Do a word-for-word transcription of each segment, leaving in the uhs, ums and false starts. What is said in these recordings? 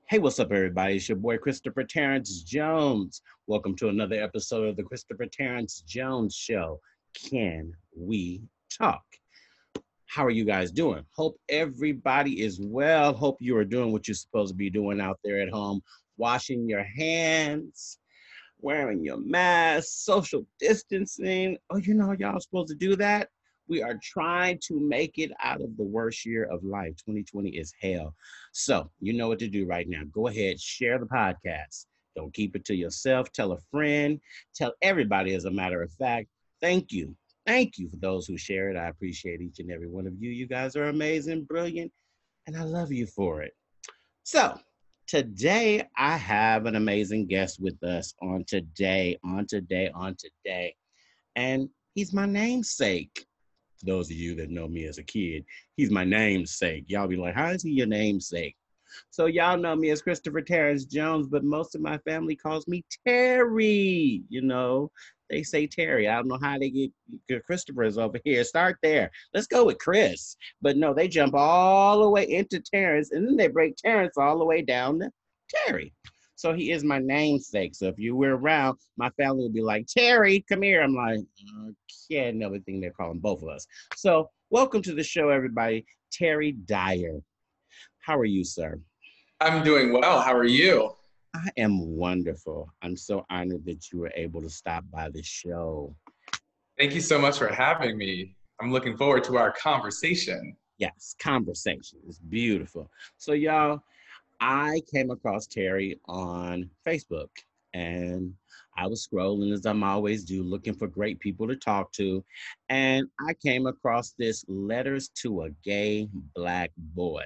Hey, what's up, everybody? It's your boy Christopher Terrence Jones. Welcome to another episode of the Christopher Terrence Jones Show. Can we talk? How are you guys doing? Hope everybody is well. Hope you are doing what you're supposed to be doing out there at home, washing your hands, wearing your mask, social distancing. Oh, you know, y'all supposed to do that. We are trying to make it out of the worst year of life. twenty twenty is hell. So you know what to do right now. Go ahead, share the podcast. Don't keep it to yourself. Tell a friend. Tell everybody, as a matter of fact. Thank you. Thank you for those who share it. I appreciate each and every one of you. You guys are amazing, brilliant, and I love you for it. So today I have an amazing guest with us on today, on today, on today. And he's my namesake. For those of you that know me as a kid, he's my namesake. Y'all be like, how is he your namesake? So y'all know me as Christopher Terrence Jones, but most of my family calls me Terry. You know, they say Terry. I don't know how they get, get Christopher's over here. Start there. Let's go with Chris. But no, they jump all the way into Terrence, and then they break Terrence all the way down to Terry. So he is my namesake. So if you were around, my family would be like, Terry, come here. I'm like, okay, another thing they're calling both of us. So welcome to the show, everybody. Terry Dyer. How are you, sir? I'm doing well. How are you? I am wonderful. I'm so honored that you were able to stop by the show. Thank you so much for having me. I'm looking forward to our conversation. Yes, conversation is beautiful. So y'all, I came across Terry on Facebook, and I was scrolling as I'm always do, looking for great people to talk to. And I came across this Letters to a Gay Black Boy.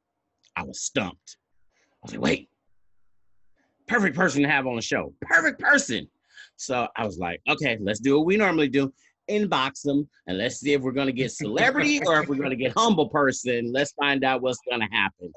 I was stumped. I was like, wait, perfect person to have on the show. Perfect person. So I was like, okay, let's do what we normally do. Inbox them and let's see if we're going to get celebrity or if we're going to get humble person. Let's find out what's going to happen.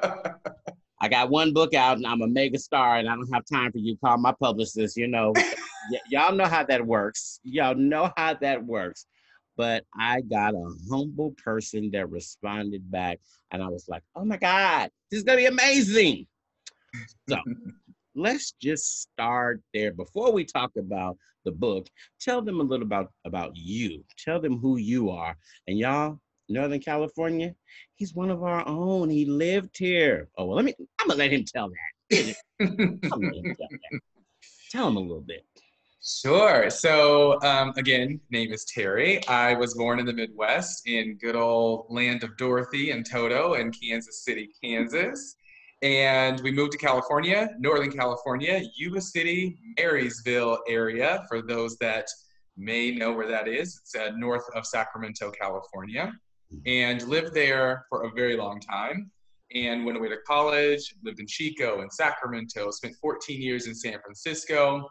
I got one book out and I'm a mega star and I don't have time for you. Call my publicist, you know. Y- y'all know how that works. Y'all know how that works. But I got a humble person that responded back and I was like, oh my God, this is going to be amazing. So let's just start there. Before we talk about the book, tell them a little about, about you. Tell them who you are. And y'all, Northern California, he's one of our own. He lived here. Oh, well, let me, I'm going to let him tell that. I'm gonna let him tell that. Tell him a little bit. Sure. So um, again, name is Terry. I was born in the Midwest in good old land of Dorothy and Toto in Kansas City, Kansas. And we moved to California, Northern California, Yuba City, Marysville area, for those that may know where that is. It's uh, north of Sacramento, California, and lived there for a very long time. And went away to college, lived in Chico and Sacramento, spent fourteen years in San Francisco.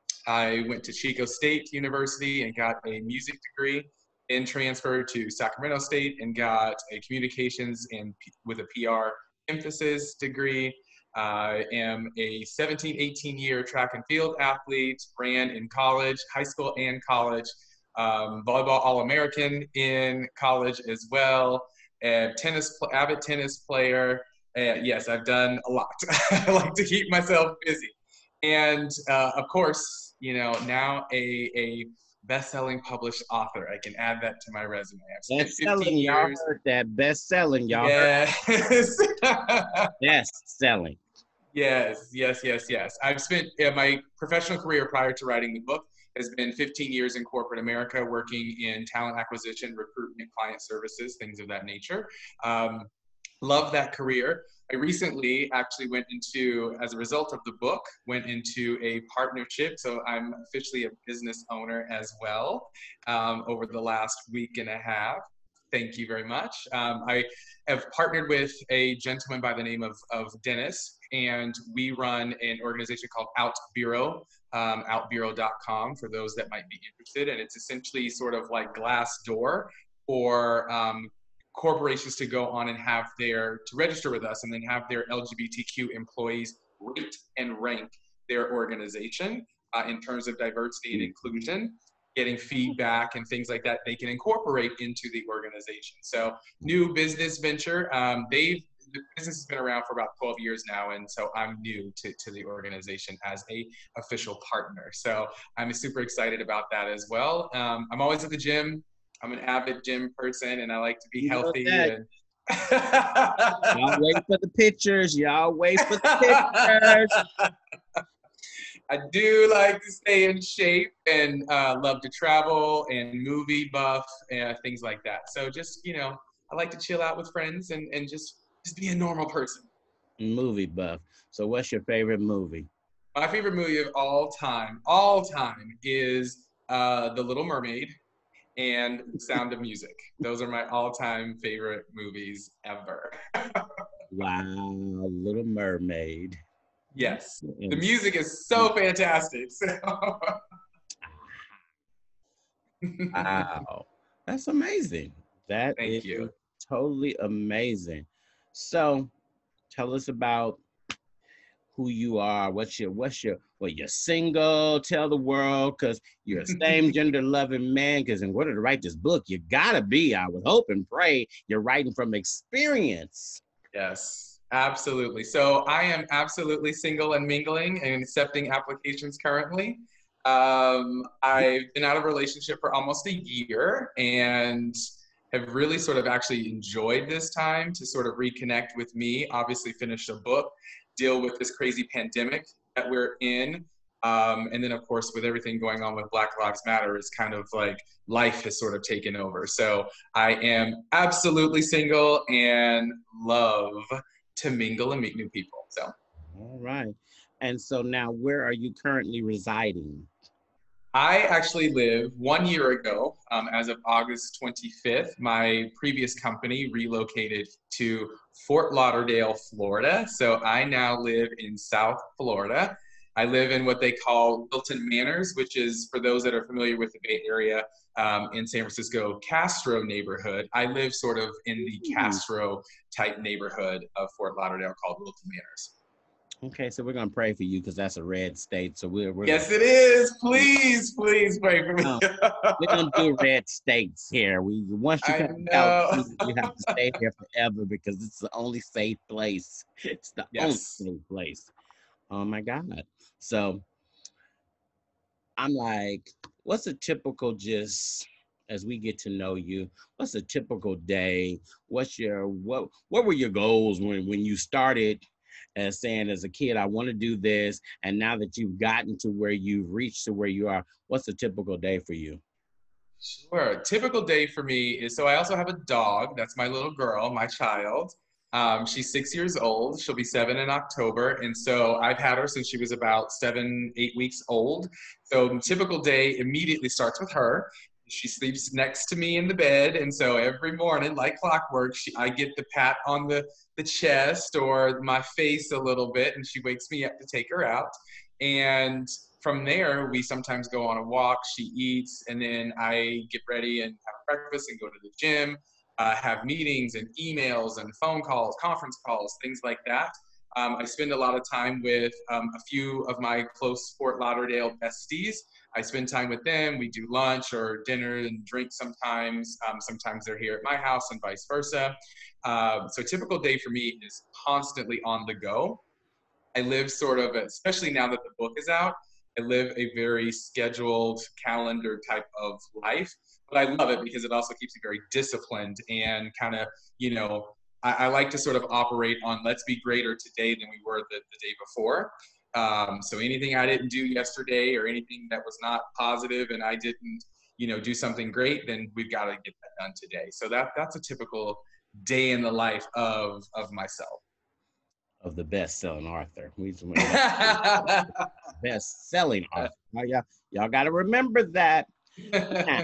I went to Chico State University and got a music degree, then transferred to Sacramento State and got a communications and with a P R emphasis degree. I am a seventeen, eighteen year track and field athlete, ran in college, high school and college, um, volleyball All-American in college as well, and tennis, avid tennis player. Uh, yes, I've done a lot. I like to keep myself busy. And uh, of course, you know, now a, a best-selling published author. I can add that to my resume. I've spent Best fifteen selling, y'all years. heard that. Best selling, y'all Yes. heard best selling. Yes, yes, yes, yes. I've spent yeah, my professional career prior to writing the book has been fifteen years in corporate America, working in talent acquisition, recruitment, client services, things of that nature. Um, love that career. I recently actually went into, as a result of the book, went into a partnership. So I'm officially a business owner as well um, over the last week and a half. Thank you very much. Um, I have partnered with a gentleman by the name of, of Dennis, and we run an organization called Out Bureau, um, out bureau dot com for those that might be interested. And it's essentially sort of like Glassdoor for um, corporations to go on and have their, to register with us and then have their L G B T Q employees rate and rank their organization uh, in terms of diversity and inclusion, getting feedback and things like that they can incorporate into the organization. So new business venture. Um, they've the business has been around for about twelve years now, and so I'm new to, to the organization as a official partner. So I'm super excited about that as well. Um, I'm always at the gym. I'm an avid gym person, and I like to be You know healthy. that. And Y'all wait for the pictures. Y'all wait for the pictures. I do like to stay in shape and uh, love to travel and movie buff and things like that. So just, you know, I like to chill out with friends and, and just, just be a normal person. Movie buff. So what's your favorite movie? My favorite movie of all time, all time, is uh, The Little Mermaid and Sound of Music. Those are my all-time favorite movies ever. Wow, Little Mermaid. Yes, the And music is so fantastic. So. wow, that's amazing. That Thank is you. totally amazing. So, tell us about who you are. What's your what's your well, you're single. Tell the world because you're a same gender loving man. Because in order to write this book, you gotta be. I would hope and pray you're writing from experience. Yes, absolutely. So I am absolutely single and mingling and accepting applications currently. Um, I've been out of a relationship for almost a year and have really sort of actually enjoyed this time to sort of reconnect with me, obviously finish a book, deal with this crazy pandemic that we're in. Um, and then, of course, with everything going on with Black Lives Matter, it's kind of like life has sort of taken over. So I am absolutely single and love to mingle and meet new people. So, All right. And so now, where are you currently residing? I actually live one year ago, um, as of August twenty-fifth. My previous company relocated to Fort Lauderdale, Florida. So I now live in South Florida. I live in what they call Wilton Manors, which is, for those that are familiar with the Bay Area, um, in San Francisco, Castro neighborhood. I live sort of in the Castro type neighborhood of Fort Lauderdale called Wilton Manors. Okay, so we're gonna pray for you because that's a red state. So we're we're Yes, gonna, it is. Please, please pray for me. no, we don't do red states here. We once you I come to know. California, you have to stay here forever because it's the only safe place. It's the only Yes. safe place. Oh my God. So I'm like, what's a typical just as we get to know you, what's a typical day? What's your what what were your goals when when you started as saying as a kid, I want to do this, and now that you've gotten to where you've reached to where you are, what's a typical day for you? Sure. A typical day for me is, so I also have a dog. That's my little girl, my child. Um, she's six years old. She'll be seven in October. And so I've had her since she was about seven, eight weeks old. So the typical day immediately starts with her. She sleeps next to me in the bed. And so every morning, like clockwork, she, I get the pat on the, the chest or my face a little bit, and she wakes me up to take her out. And from there, we sometimes go on a walk, she eats, and then I get ready and have breakfast and go to the gym, uh, have meetings and emails and phone calls, conference calls, things like that. Um, I spend a lot of time with um, a few of my close Fort Lauderdale besties. I spend time with them. We do lunch or dinner and drink sometimes. Um, sometimes they're here at my house and vice versa. Uh, so a typical day for me is constantly on the go. I live sort of, especially now that the book is out, I live a very scheduled calendar type of life, but I love it because it also keeps me very disciplined and kind of, you know, I, I like to sort of operate on let's be greater today than we were the, the day before. Um, so anything I didn't do yesterday or anything that was not positive and I didn't, you know, do something great, then we've got to get that done today. So that that's a typical day in the life of of myself. Of the best-selling author. We best-selling author. Oh, y'all, y'all got to remember that. Now,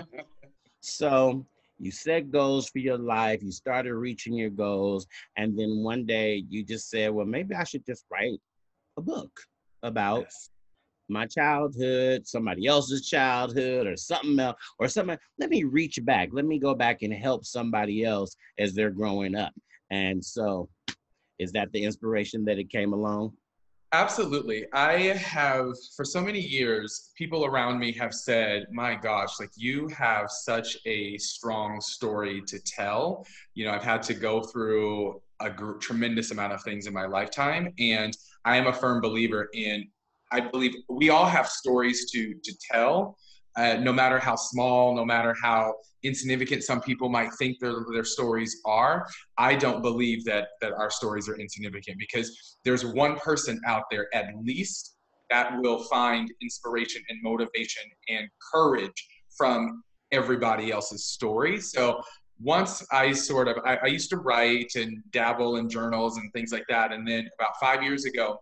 so you set goals for your life. You started reaching your goals, and then one day you just said, "Well, maybe I should just write a book about Yes. my childhood, somebody else's childhood, or something else, or something. Let me reach back. Let me go back and help somebody else as they're growing up." And so, is that the inspiration that it came along? Absolutely. I have, for so many years, people around me have said, my gosh, like you have such a strong story to tell. You know, I've had to go through a gr- tremendous amount of things in my lifetime. And I am a firm believer in, I believe we all have stories to, to tell, uh, no matter how small, no matter how insignificant some people might think their, their stories are. I don't believe that, that our stories are insignificant, because there's one person out there at least that will find inspiration and motivation and courage from everybody else's story. So once I sort of, I, I used to write and dabble in journals and things like that. And then about five years ago,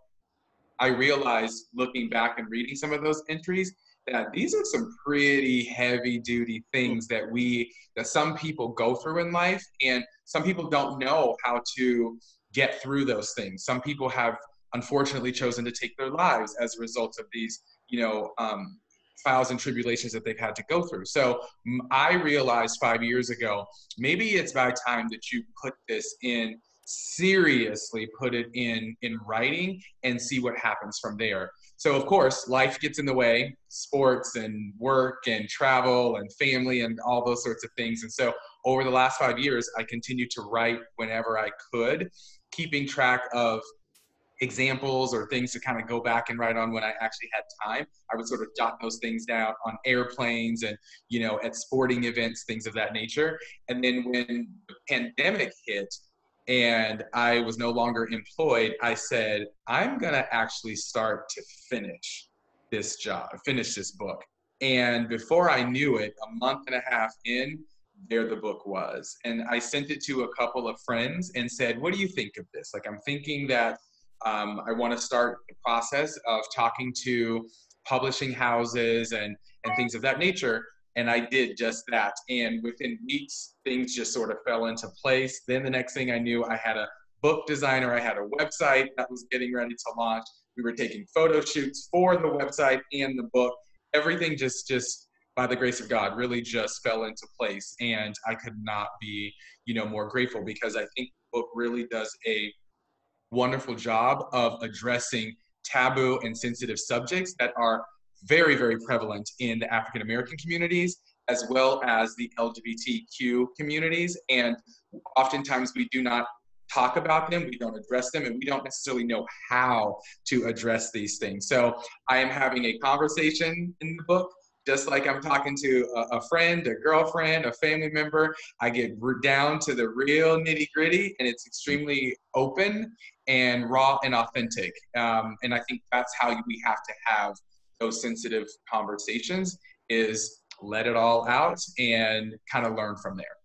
I realized, looking back and reading some of those entries, that these are some pretty heavy duty things that we, that some people go through in life. And some people don't know how to get through those things. Some people have unfortunately chosen to take their lives as a result of these, you know, um, trials and tribulations that they've had to go through. So I realized five years ago, maybe it's by time that you put this in, seriously put it in in writing, and see what happens from there. So of course, life gets in the way, sports and work and travel and family and all those sorts of things. And so over the last five years, I continued to write whenever I could, keeping track of examples or things to kind of go back and write on when I actually had time. I would sort of jot those things down on airplanes and, you know, at sporting events, things of that nature. And then when the pandemic hit and I was no longer employed, I said, I'm going to actually start to finish this job, finish this book. And before I knew it, a month and a half in, there the book was. And I sent it to a couple of friends and said, what do you think of this? Like, I'm thinking that Um, I want to start the process of talking to publishing houses and, and things of that nature. And I did just that. And within weeks, things just sort of fell into place. Then the next thing I knew, I had a book designer, I had a website that was getting ready to launch. We were taking photo shoots for the website and the book. Everything just, just by the grace of God, really just fell into place. And I could not be, you know, more grateful, because I think the book really does a wonderful job of addressing taboo and sensitive subjects that are very, very prevalent in the African American communities, as well as the L G B T Q communities. And oftentimes we do not talk about them, we don't address them, and we don't necessarily know how to address these things. So I am having a conversation in the book, just like I'm talking to a, a friend, a girlfriend, a family member. I get down to the real nitty gritty, and it's extremely open and raw and authentic. Um, and I think that's how we have to have those sensitive conversations, is let it all out and kind of learn from there.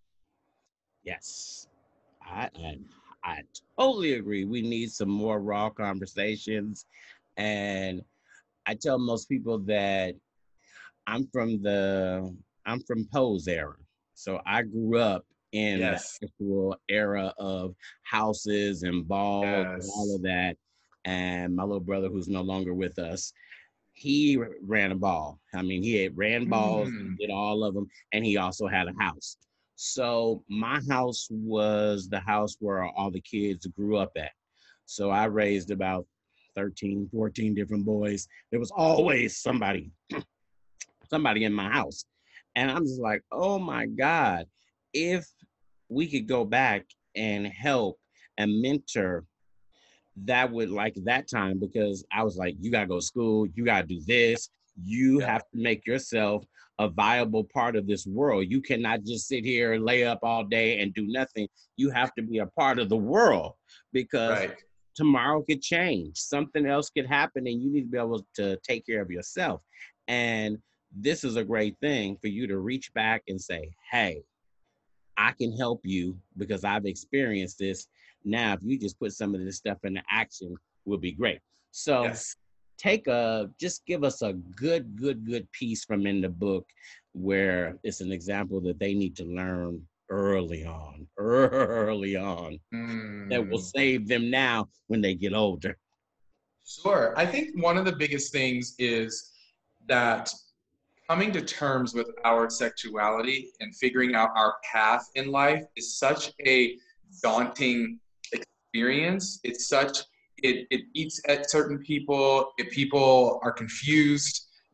Yes, I, I, I totally agree. We need some more raw conversations. And I tell most people that I'm from the, I'm from Poe's era. So I grew up in Yes. the actual era of houses and balls and all Yes. of that. And my little brother, who's no longer with us, he ran a ball. I mean, he had ran balls, Mm. did all of them, and he also had a house. So my house was the house where all the kids grew up at. So I raised about thirteen, fourteen different boys. There was always somebody, somebody in my house. And I'm just like, oh my God, if we could go back and help and mentor, that would, like, that time, because I was like, you gotta go to school, you gotta do this, you Yeah. have to make yourself a viable part of this world. You cannot just sit here and lay up all day and do nothing. You have to be a part of the world, because Right. tomorrow could change. Something else could happen, and you need to be able to take care of yourself. And this is a great thing for you to reach back and say, hey, I can help you because I've experienced this. Now, if you just put some of this stuff into action, will be great. So Yes. take a, just give us a good, good, good piece from in the book where it's an example that they need to learn early on, early on, that will Mm. save them now when they get older. Sure. I think one of the biggest things is that coming to terms with our sexuality and figuring out our path in life is such a daunting experience. It's such, it, it eats at certain people. If people are confused,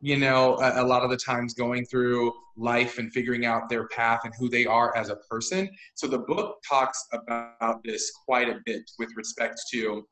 you know, a, a lot of the times going through life and figuring out their path and who they are as a person. So the book talks about this quite a bit with respect to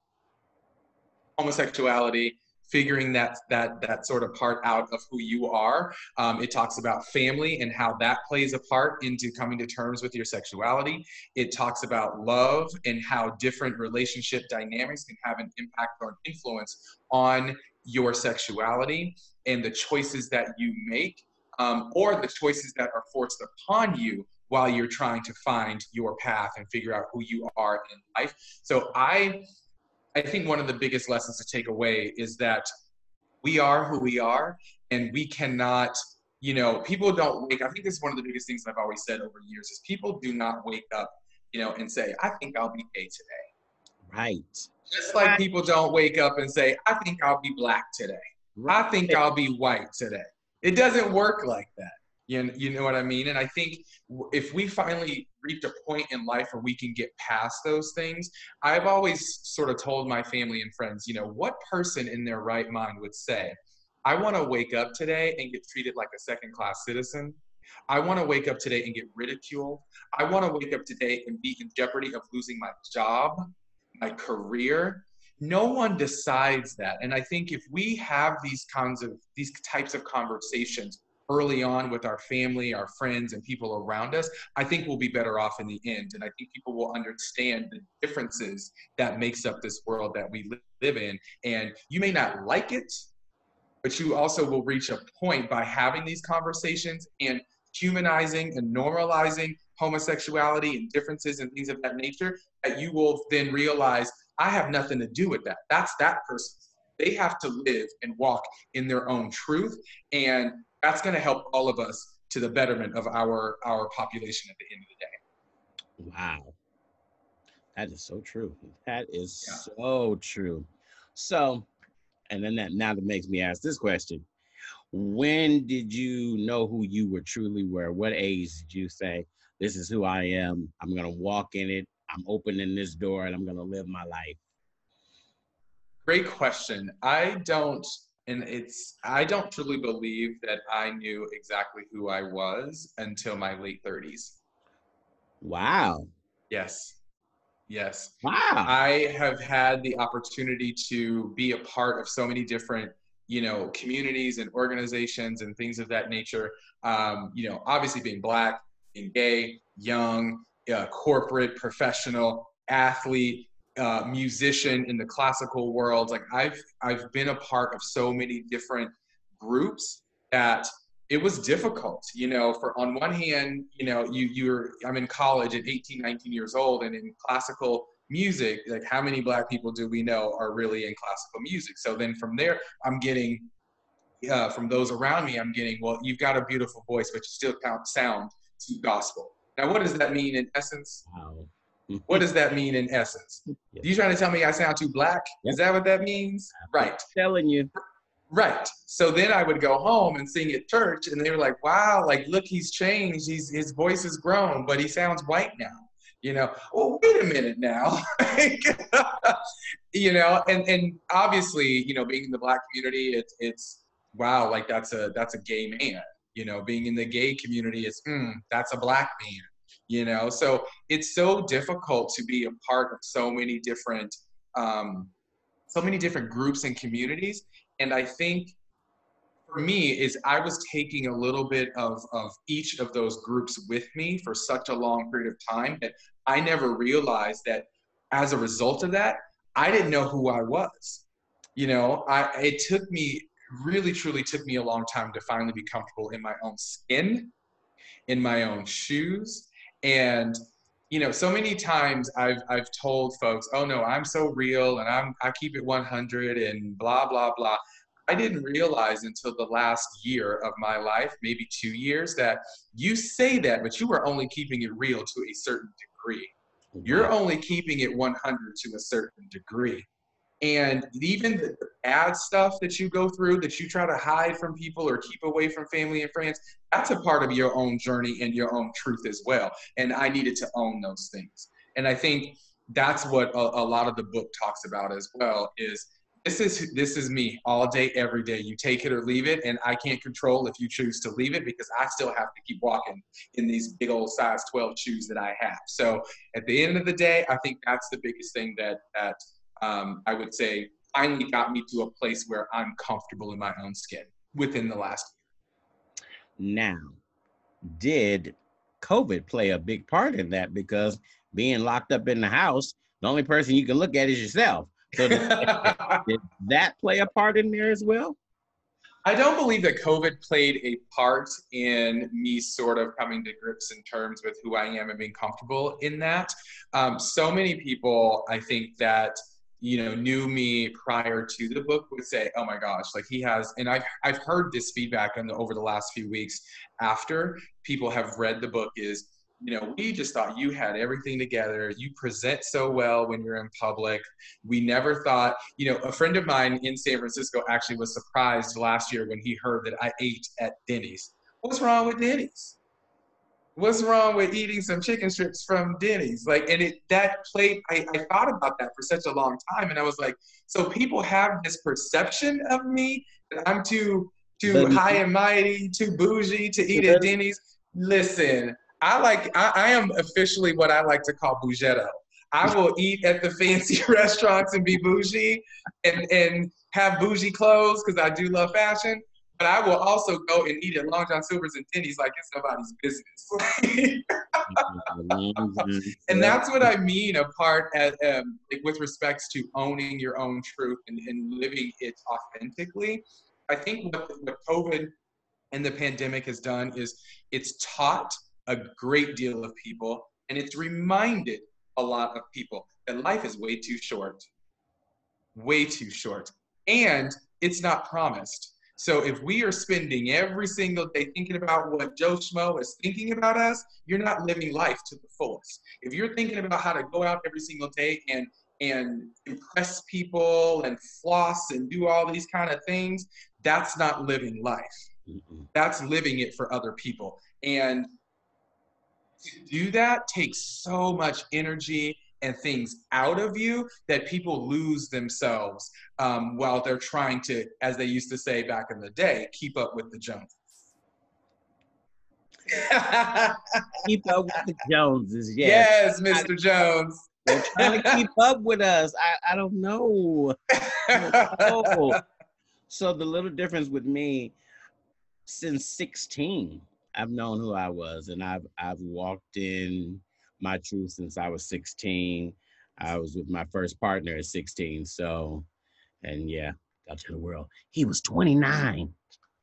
homosexuality, figuring that that that sort of part out of who you are. Um, it talks about family and how that plays a part into coming to terms with your sexuality. It talks about love and how different relationship dynamics can have an impact or an influence on your sexuality and the choices that you make, um, or the choices that are forced upon you while you're trying to find your path and figure out who you are in life. So I I think one of the biggest lessons to take away is that we are who we are, and we cannot, you know, people don't wake, I think this is one of the biggest things I've always said over years is people do not wake up, you know, and say, I think I'll be gay today. Right. Just like people don't wake up and say, I think I'll be black today. I think I'll be white today. It doesn't work like that. You know, you know what I mean? And I think if we finally reach a point in life where we can get past those things, I've always sort of told my family and friends, you know, what person in their right mind would say, I want to wake up today and get treated like a second-class citizen. I want to wake up today and get ridiculed. I want to wake up today and be in jeopardy of losing my job, my career. No one decides that. And I think if we have these kinds of, these types of conversations early on with our family, our friends, and people around us, I think we'll be better off in the end. And I think people will understand the differences that makes up this world that we live in. And you may not like it, but you also will reach a point by having these conversations and humanizing and normalizing homosexuality and differences and things of that nature, that you will then realize, I have nothing to do with that. That's that person. They have to live and walk in their own truth. And that's going to help all of us to the betterment of our, our population at the end of the day. Wow. That is so true. That is Yeah. so true. So, and then that now that makes me ask this question. When did you know who you were truly were? What age did you say, this is who I am, I'm going to walk in it, I'm opening this door, and I'm going to live my life? Great question. I don't, and it's, I don't truly believe that I knew exactly who I was until my late thirties. Wow. Yes. Yes. Wow. I have had the opportunity to be a part of so many different, you know, communities and organizations and things of that nature. Um, you know, obviously being Black, being gay, young, uh, corporate, professional, athlete, uh, musician in the classical world. Like I've, I've been a part of so many different groups that it was difficult, you know, for on one hand, you know, you, you're, I'm in college at eighteen, nineteen years old, and in classical music, like how many Black people do we know are really in classical music? So then from there, I'm getting, uh, from those around me, I'm getting, well, you've got a beautiful voice, but you still can't sound too gospel. Now, what does that mean in essence? Wow. What does that mean in essence? Yeah. You trying to tell me I sound too Black? Yep. Is that what that means? Right. I'm telling you. Right. So then I would go home and sing at church, and they were like, wow, like, look, he's changed. He's, his voice has grown, but he sounds white now. You know, well, wait a minute now. You know, and, and obviously, you know, being in the Black community, it's, it's, wow, like that's a, that's a gay man. You know, being in the gay community, it's, mm, that's a Black man. You know, so it's so difficult to be a part of so many different, um, so many different groups and communities. And I think for me is I was taking a little bit of, of each of those groups with me for such a long period of time that I never realized that as a result of that, I didn't know who I was. You know, I, it took me, really truly took me a long time to finally be comfortable in my own skin, in my own shoes. And, you know, so many times I've, I've told folks, oh no, I'm so real and I'm, I keep it one hundred and blah, blah, blah. I didn't realize until the last year of my life, maybe two years, that you say that, but you are only keeping it real to a certain degree. You're only keeping it one hundred to a certain degree. And even the bad stuff that you go through, that you try to hide from people or keep away from family and friends, that's a part of your own journey and your own truth as well. And I needed to own those things. And I think that's what a, a lot of the book talks about as well, is This is this is me all day, every day. You take it or leave it, and I can't control if you choose to leave it because I still have to keep walking in these big old size twelve shoes that I have. So at the end of the day, I think that's the biggest thing that that um, I would say finally got me to a place where I'm comfortable in my own skin within the last year. Now, did COVID play a big part in that? Because being locked up in the house, the only person you can look at is yourself. So did, did that play a part in there as well? I don't believe that COVID played a part in me sort of coming to grips and terms with who I am and being comfortable in that. Um, so many people, I think that, you know, knew me prior to the book would say, oh my gosh, like he has, and I've, I've heard this feedback on the, over the last few weeks after people have read the book is, you know, we just thought you had everything together. You present so well when you're in public. We never thought, you know, a friend of mine in San Francisco actually was surprised last year when he heard that I ate at Denny's. What's wrong with Denny's? What's wrong with eating some chicken strips from Denny's? Like, and it, that played, I, I thought about that for such a long time. And I was like, so people have this perception of me that I'm too, too but, high and mighty, too bougie to eat at Denny's. Listen, I like, I, I am officially what I like to call bougetto. I will eat at the fancy restaurants and be bougie and, and have bougie clothes because I do love fashion. But I will also go and eat at Long John Silver's and Denny's like it's nobody's business. And that's what I mean a part at, um, like with respects to owning your own truth and, and living it authentically. I think what, what COVID and the pandemic has done is it's taught a great deal of people, and it's reminded a lot of people that life is way too short, way too short, and it's not promised. So if we are spending every single day thinking about what Joe Schmo is thinking about us, you're not living life to the fullest. If you're thinking about how to go out every single day and and impress people and floss and do all these kind of things, that's not living life. Mm-hmm. That's living it for other people. And to do that takes so much energy and things out of you that people lose themselves um, while they're trying to, as they used to say back in the day, keep up with the Joneses. Keep up with the Joneses, yes. Yes, Mister Jones. They're trying to keep up with us. I, I don't know. I don't know. So the little difference with me, since sixteen, I've known who I was, and I've I've walked in my truth since I was sixteen. I was with my first partner at sixteen. So, and yeah, out to the world. He was twenty-nine.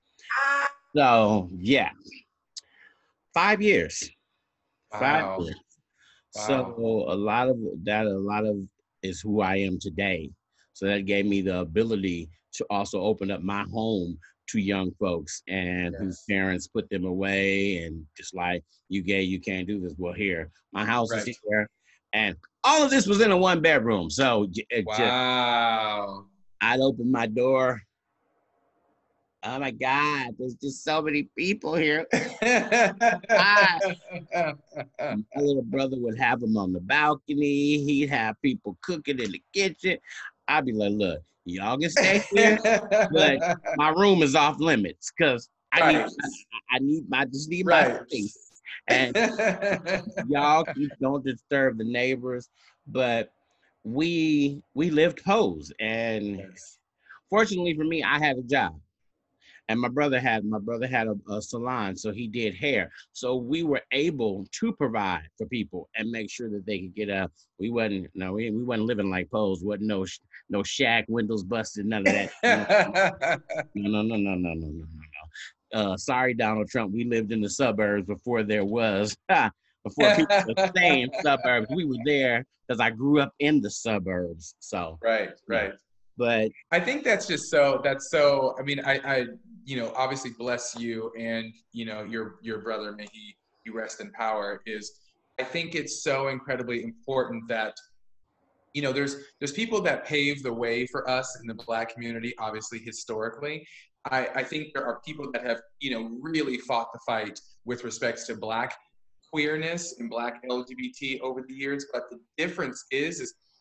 So yeah, five years. Wow. Five years. Wow. So a lot of that, a lot of is who I am today. So that gave me the ability to also open up my home to young folks and yes. whose parents put them away and just like, you gay, you can't do this. Well, here, my house right. is here. And all of this was in a one bedroom. So it wow. just, I'd open my door. Oh my God, there's just so many people here. My little brother would have them on the balcony. He'd have people cooking in the kitchen. I'd be like, look, y'all can stay here, but my room is off limits because I right. need, I, I need, I just need right. my space. And y'all keep, don't disturb the neighbors. But we we lived pose, and yes. fortunately for me, I had a job. And my brother had my brother had a, a salon, so he did hair. So we were able to provide for people and make sure that they could get up. We wasn't no, we, we wasn't living like Pose. Wasn't no no shack, windows busted, none of that. No, no, no, no, no, no, no, no, no. Uh, sorry, Donald Trump. We lived in the suburbs before there was before people were saying suburbs. We were there because I grew up in the suburbs. So right, right. But I think that's just so. That's so. I mean, I. I you know, obviously bless you and, you know, your, your brother, may he, he rest in power, is I think it's so incredibly important that, you know, there's, there's people that pave the way for us in the Black community, obviously historically. I, I think there are people that have, you know, really fought the fight with respects to Black queerness and Black L G B T over the years. But the difference is, is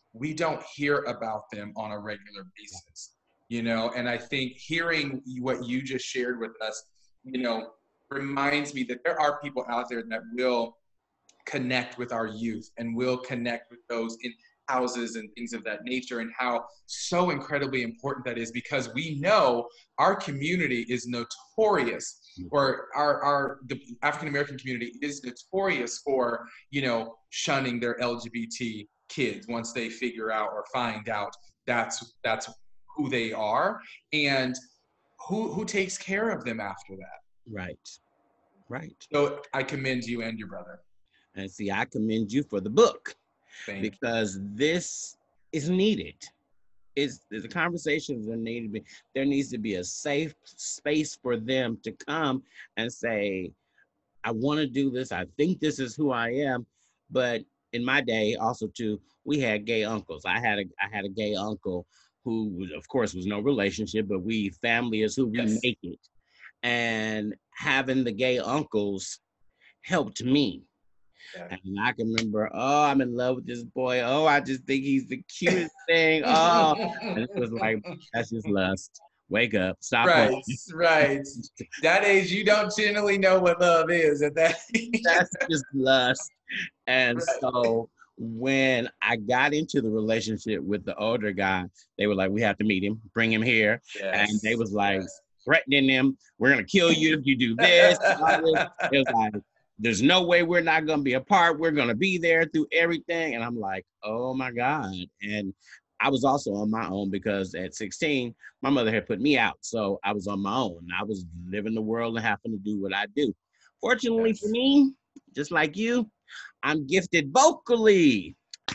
we don't hear about them on a regular basis, you know? And I think hearing what you just shared with us, you know, reminds me that there are people out there that will connect with our youth and will connect with those in houses and things of that nature, and how so incredibly important that is, because we know our community is notorious, or our, our the African American community is notorious for, you know, shunning their L G B T kids once they figure out or find out that's that's who they are, and who who takes care of them after that. Right. Right. So I commend you and your brother. And see, I commend you for the book. Thank because you. This is needed. It's the conversations that need to be. There needs to be a safe space for them to come and say, I want to do this. I think this is who I am. But in my day, also too, we had gay uncles. I had a I had a gay uncle who, of course, was no relationship, but we family is who we yes. make it. And having the gay uncles helped me. Yeah. And I can remember, oh, I'm in love with this boy. Oh, I just think he's the cutest thing. Oh, and it was like, that's just lust. Wake up, stop. Right, playing. Right. That age, you don't generally know what love is at that age. That's just lust. And right. So when I got into the relationship with the older guy, they were like, we have to meet him, bring him here. Yes. And they was like, yes. threatening him, we're going to kill you if you do this. this. It was like, there's no way we're not going to be apart. We're going to be there through everything. And I'm like, oh my God. And I was also on my own because at sixteen, my mother had put me out. So I was on my own. I was living the world and having to do what I do. Fortunately yes. for me, just like you, I'm gifted vocally.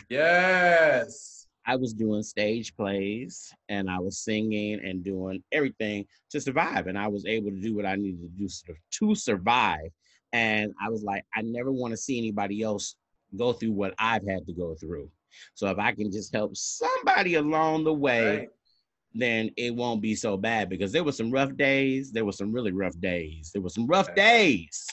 Yes. I was doing stage plays and I was singing and doing everything to survive. And I was able to do what I needed to do to survive. And I was like, I never want to see anybody else go through what I've had to go through. So if I can just help somebody along the way, right. then it won't be so bad, because there were some rough days. There were some really rough days. There were some rough days.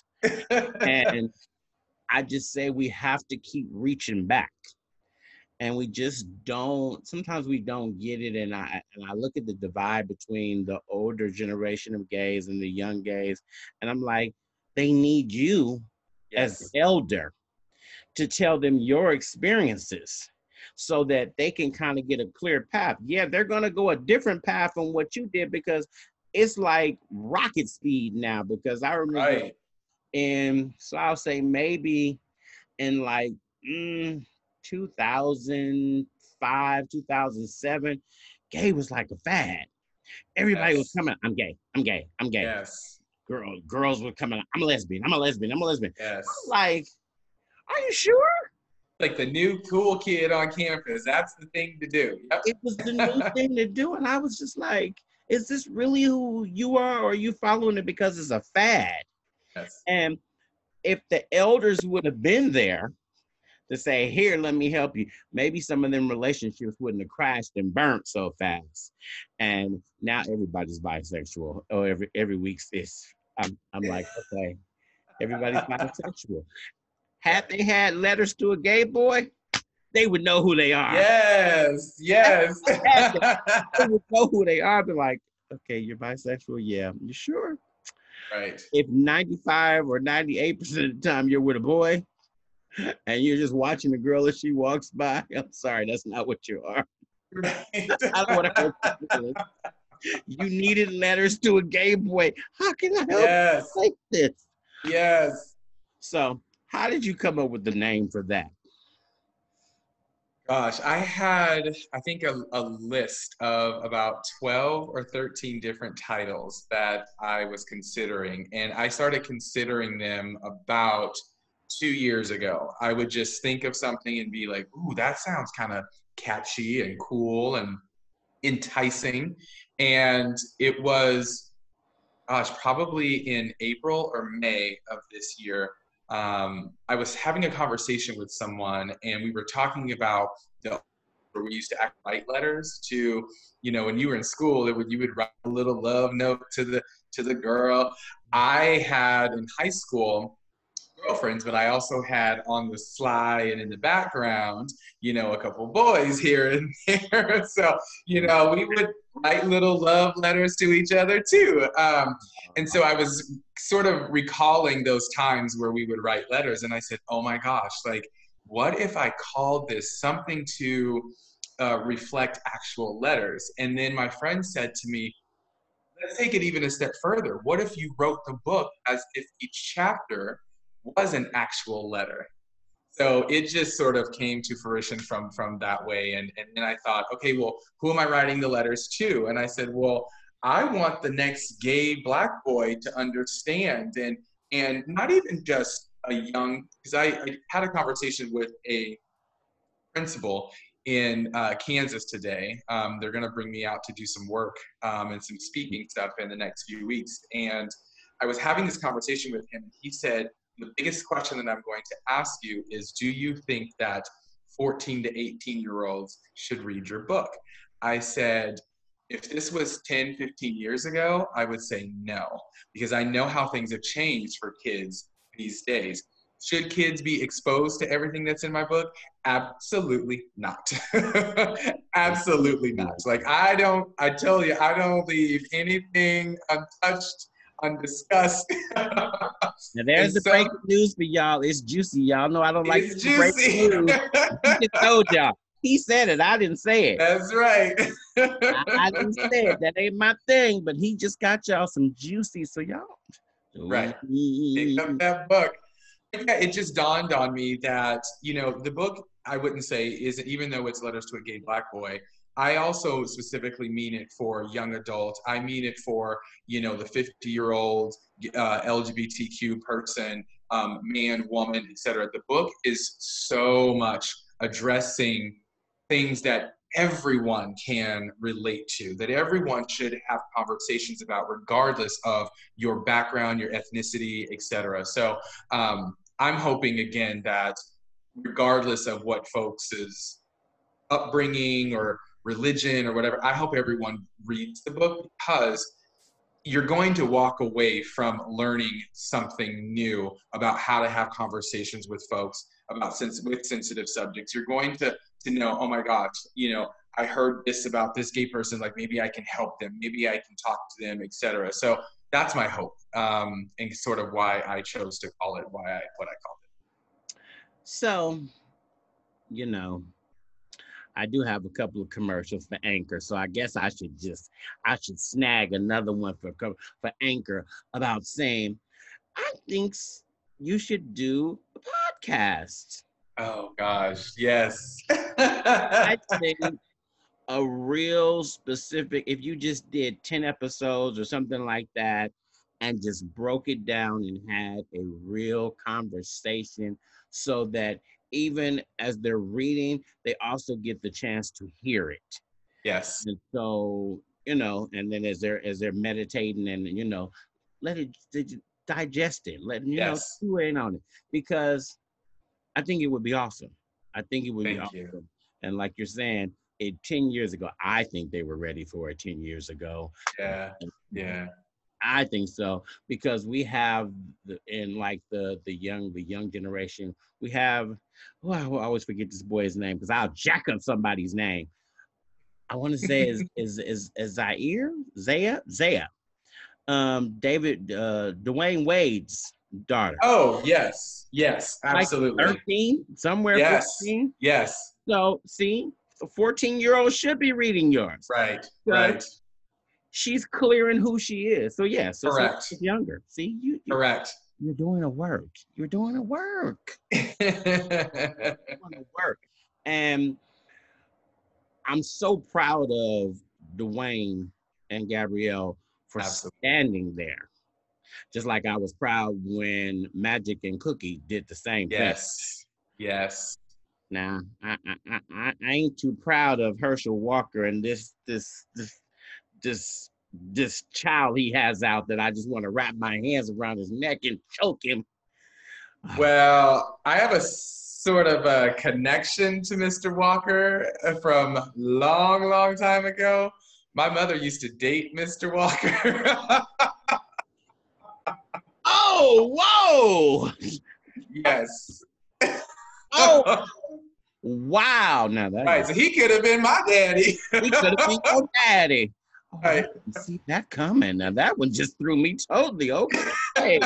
And I just say we have to keep reaching back. And we just don't, sometimes we don't get it. And I, and I look at the divide between the older generation of gays and the young gays. And I'm like, they need you yes. as elder to tell them your experiences so that they can kind of get a clear path. Yeah, they're going to go a different path from what you did, because it's like rocket speed now. Because I remember, right. and so I'll say maybe in like mm, two thousand five, two thousand seven, gay was like a fad. Everybody yes. was coming, I'm gay, I'm gay, I'm gay. Yes. Girl, girls were coming, I'm a lesbian, I'm a lesbian, I'm a lesbian. Yes. Like, are you sure? Like the new cool kid on campus. That's the thing to do. Yep. It was the new thing to do. And I was just like, is this really who you are? Or are you following it because it's a fad? Yes. And if the elders would have been there to say, here, let me help you, maybe some of them relationships wouldn't have crashed and burnt so fast. And now everybody's bisexual. Oh, every every week's this. I'm, I'm like, okay, everybody's bisexual. Had they had letters to a gay boy, they would know who they are. Yes, yes. They would know who they are. Be like, okay, you're bisexual? Yeah. You sure? Right. If ninety-five or ninety-eight percent of the time you're with a boy and you're just watching the girl as she walks by, I'm sorry, that's not what you are. Right. I don't want to hurt you. You needed letters to a gay boy. How can I help yes. you like this? Yes. So, how did you come up with the name for that? Gosh, I had, I think, a, a list of about twelve or thirteen different titles that I was considering. And I started considering them about two years ago. I would just think of something and be like, ooh, that sounds kind of catchy and cool and enticing. And it was, gosh, probably in April or May of this year, Um, I was having a conversation with someone, and we were talking about the where we used to act write letters to, you know, when you were in school, it would you would write a little love note to the to the girl. I had in high school, girlfriends, but I also had on the sly and in the background, you know, a couple boys here and there. So, you know, we would write little love letters to each other too. Um, and so I was sort of recalling those times where we would write letters, and I said, oh my gosh, like, what if I called this something to uh, reflect actual letters? And then my friend said to me, let's take it even a step further. What if you wrote the book as if each chapter was an actual letter? So it just sort of came to fruition from from that way. And, and then I thought, okay, well, who am I writing the letters to? And I said, well, I want the next gay Black boy to understand, and and not even just a young, because I, I had a conversation with a principal in uh, Kansas today. Um, they're going to bring me out to do some work um, and some speaking stuff in the next few weeks. And I was having this conversation with him. He said, the biggest question that I'm going to ask you is, do you think that fourteen to eighteen year olds should read your book? I said, if this was ten, fifteen years ago, I would say no, because I know how things have changed for kids these days. Should kids be exposed to everything that's in my book? Absolutely not. Absolutely not. Like, I don't, I tell you, I don't leave anything untouched, undiscussed. Now there's the so, breaking news for y'all. It's juicy. Y'all know I don't like it's the breaking juicy. news. He just told y'all. He said it. I didn't say it. That's right. I, I didn't say it. That ain't my thing. But he just got y'all some juicy. So y'all. Right. Pick up that book. Yeah, it just dawned on me that, you know, the book, I wouldn't say is, even though it's letters to a gay Black boy, I also specifically mean it for young adults. I mean it for, you know, the fifty year old uh, L G B T Q person, um, man, woman, et cetera. The book is so much addressing things that everyone can relate to, that everyone should have conversations about, regardless of your background, your ethnicity, et cetera. So um, I'm hoping, again, that regardless of what folks' upbringing or religion or whatever, I hope everyone reads the book, because you're going to walk away from learning something new about how to have conversations with folks about sens- with sensitive subjects. You're going to to know, oh my gosh, you know, I heard this about this gay person, like maybe I can help them, maybe I can talk to them, et cetera. So that's my hope, um, and sort of why I chose to call it why I what I called it. So, you know, I do have a couple of commercials for Anchor, so I guess I should just I should snag another one for for Anchor about saying I think you should do a podcast. Oh gosh, yes. I think a real specific, if you just did ten episodes or something like that and just broke it down and had a real conversation, so that even as they're reading, they also get the chance to hear it. Yes. And so, you know, and then as they're as they're meditating and, you know, let it, digest it, let you yes. know, chew in on it, because I think it would be awesome. I think it would Thank be awesome. You. And like you're saying, it ten years ago, I think they were ready for it ten years ago. Yeah, yeah. I think so, because we have the, in like the the young the young generation, we have, oh, I always forget this boy's name because I'll jack up somebody's name. I want to say is is is is Zaire Zaya Zaya, um, David uh, Dwayne Wade's daughter. Oh yes, yes, absolutely. Like thirteen, somewhere yes. fourteen. Yes. So see, a fourteen year old should be reading yours. Right. Right. She's clearing who she is. So yes, yeah, so correct. So younger. See, you, you correct. You're doing a work. You're doing a work. You're doing a work. And I'm so proud of Dwayne and Gabrielle for Absolutely. Standing there. Just like I was proud when Magic and Cookie did the same yes. thing. Yes. Yes. Now, I, I I I ain't too proud of Herschel Walker and this this this this this child he has out that I just want to wrap my hands around his neck and choke him. Well, I have a sort of a connection to Mister Walker from long, long time ago. My mother used to date Mister Walker. Oh, whoa! Yes. Oh, wow. Now that Right. is, So he could have been my daddy. he could have been your daddy. Oh, I Right. didn't see that coming. Now that one just threw me totally. Okay.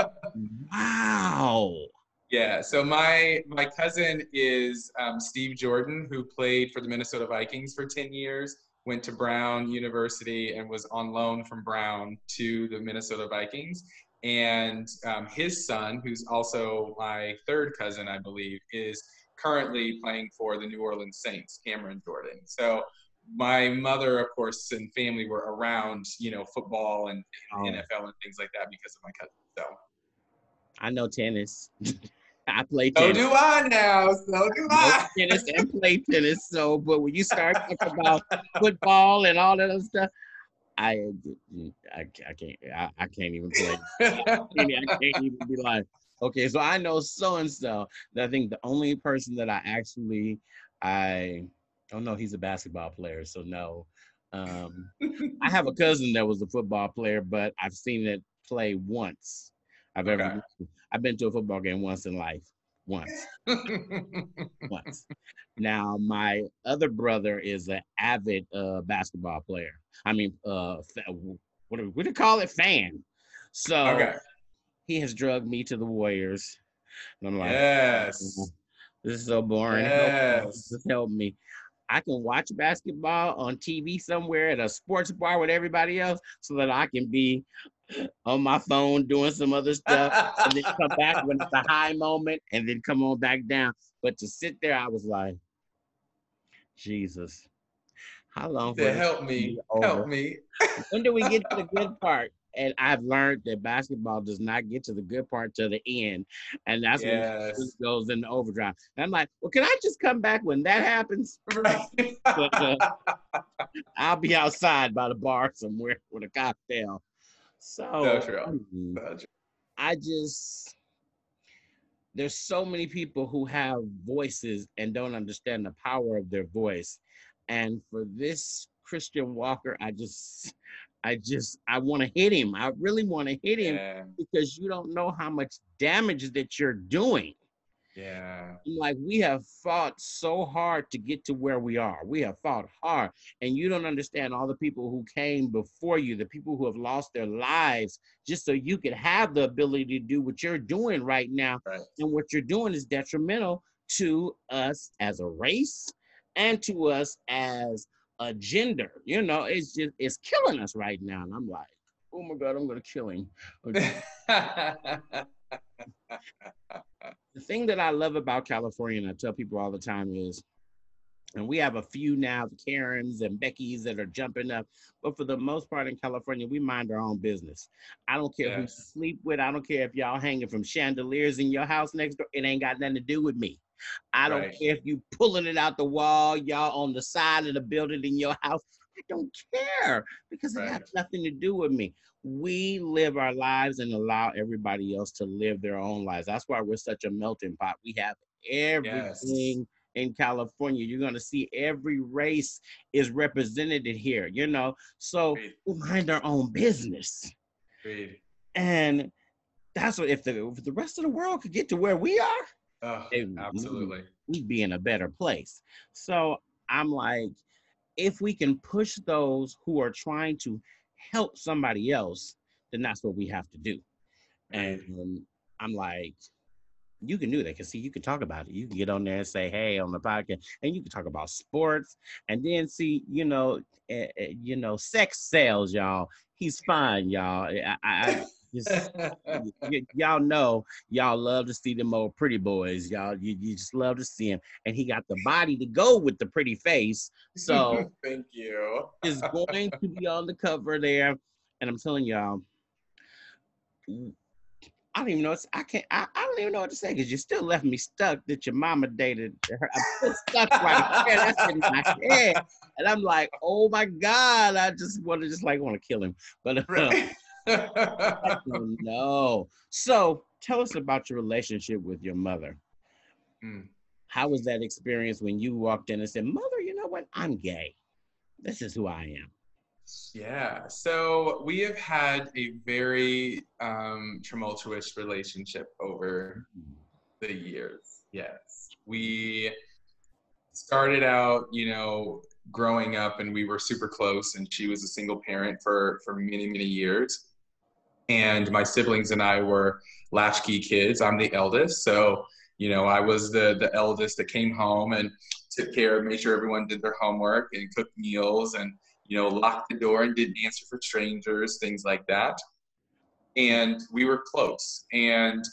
Wow. Yeah. So my my cousin is um, Steve Jordan, who played for the Minnesota Vikings for ten years, went to Brown University and was on loan from Brown to the Minnesota Vikings. And um, his son, who's also my third cousin, I believe, is currently playing for the New Orleans Saints, Cameron Jordan. So my mother, of course, and family were around, you know, football and, and Oh, N F L and things like that because of my cousin. So. I know tennis. I play So tennis. do I now. So do No I. tennis and play tennis. So, but when you start talking about football and all that other stuff, I, I, I can't, I, I can't even play. I can't, I can't even be like, okay, so I know so and so. I think the only person that I actually, I don't know, he's a basketball player, so no. Um, I have a cousin that was a football player, but I've seen it play once. I've ever, Okay. I've been to a football game once in life, once. Once. Now, my other brother is an avid uh, basketball player. I mean, uh, what do, what do you call it? Fan. So Okay. he has drugged me to the Warriors. And I'm like, oh, Yes. this is so boring. Help me. Yes. Just help me. I can watch basketball on T V somewhere at a sports bar with everybody else so that I can be on my phone doing some other stuff and then come back when it's a high moment and then come on back down. But to sit there, I was like, Jesus, how long for To this help to be me. over? Help me. When do we get to the good part? And I've learned that basketball does not get to the good part to the end. And that's when it Yes. goes into overdrive. And I'm like, well, can I just come back when that happens? Right. uh, I'll be outside by the bar somewhere with a cocktail. So So true. I mean, So true. I just, there's so many people who have voices and don't understand the power of their voice. And for this Christian Walker, I just, I just, I want to hit him. I really want to hit him Yeah. because you don't know how much damage that you're doing. Yeah. Like we have fought so hard to get to where we are. We have fought hard, and you don't understand all the people who came before you, the people who have lost their lives just so you could have the ability to do what you're doing right now. Right. And what you're doing is detrimental to us as a race and to us as a gender. You know, it's just it's killing us right now. And I'm like, oh my God, I'm gonna kill him. The thing that I love about California, and I tell people all the time, is, and we have a few now, the Karens and Beckys that are jumping up, but for the most part in California, we mind our own business. I don't care who you Yes. sleep with. I don't care if y'all hanging from chandeliers in your house next door. It ain't got nothing to do with me. I don't Right. care if you pulling it out the wall, y'all on the side of the building in your house. I don't care because it Right. has nothing to do with me. We live our lives and allow everybody else to live their own lives. That's why we're such a melting pot. We have Yes. everything in California. You're going to see every race is represented here, you know? So Agreed. we mind our own business. Agreed. And that's what, if the, if the rest of the world could get to where we are, Oh, they, absolutely. we'd be in a better place. So I'm like, if we can push those who are trying to help somebody else, then that's what we have to do. Agreed. And I'm like, you can do that because see, you can talk about it. You can get on there and say, "Hey," on the podcast, and you can talk about sports, and then see, you know, uh, uh, you know, sex sells, y'all. He's fine, y'all. I, I just y- y'all know, y'all love to see them old pretty boys, y'all. You, you just love to see him, and he got the body to go with the pretty face, so Thank you. is going to be on the cover there. And I'm telling y'all, I don't even know. It's, I can't. I, I don't even know what to say because you still left me stuck. That your mama dated her. I'm still stuck right there. That's in my head, and I'm like, oh my God! I just want to just like want to kill him, but uh, Right. I don't know. So tell us about your relationship with your mother. Mm. How was that experience when you walked in and said, "Mother, you know what? I'm gay. This is who I am." Yeah, so we have had a very um, tumultuous relationship over the years, yes. We started out, you know, growing up, and we were super close, and she was a single parent for, for many, many years. And my siblings and I were latchkey kids. I'm the eldest, so, you know, I was the, the eldest that came home and took care of, made sure everyone did their homework and cooked meals and, you know, locked the door and didn't answer for strangers, things like that. And we were close. And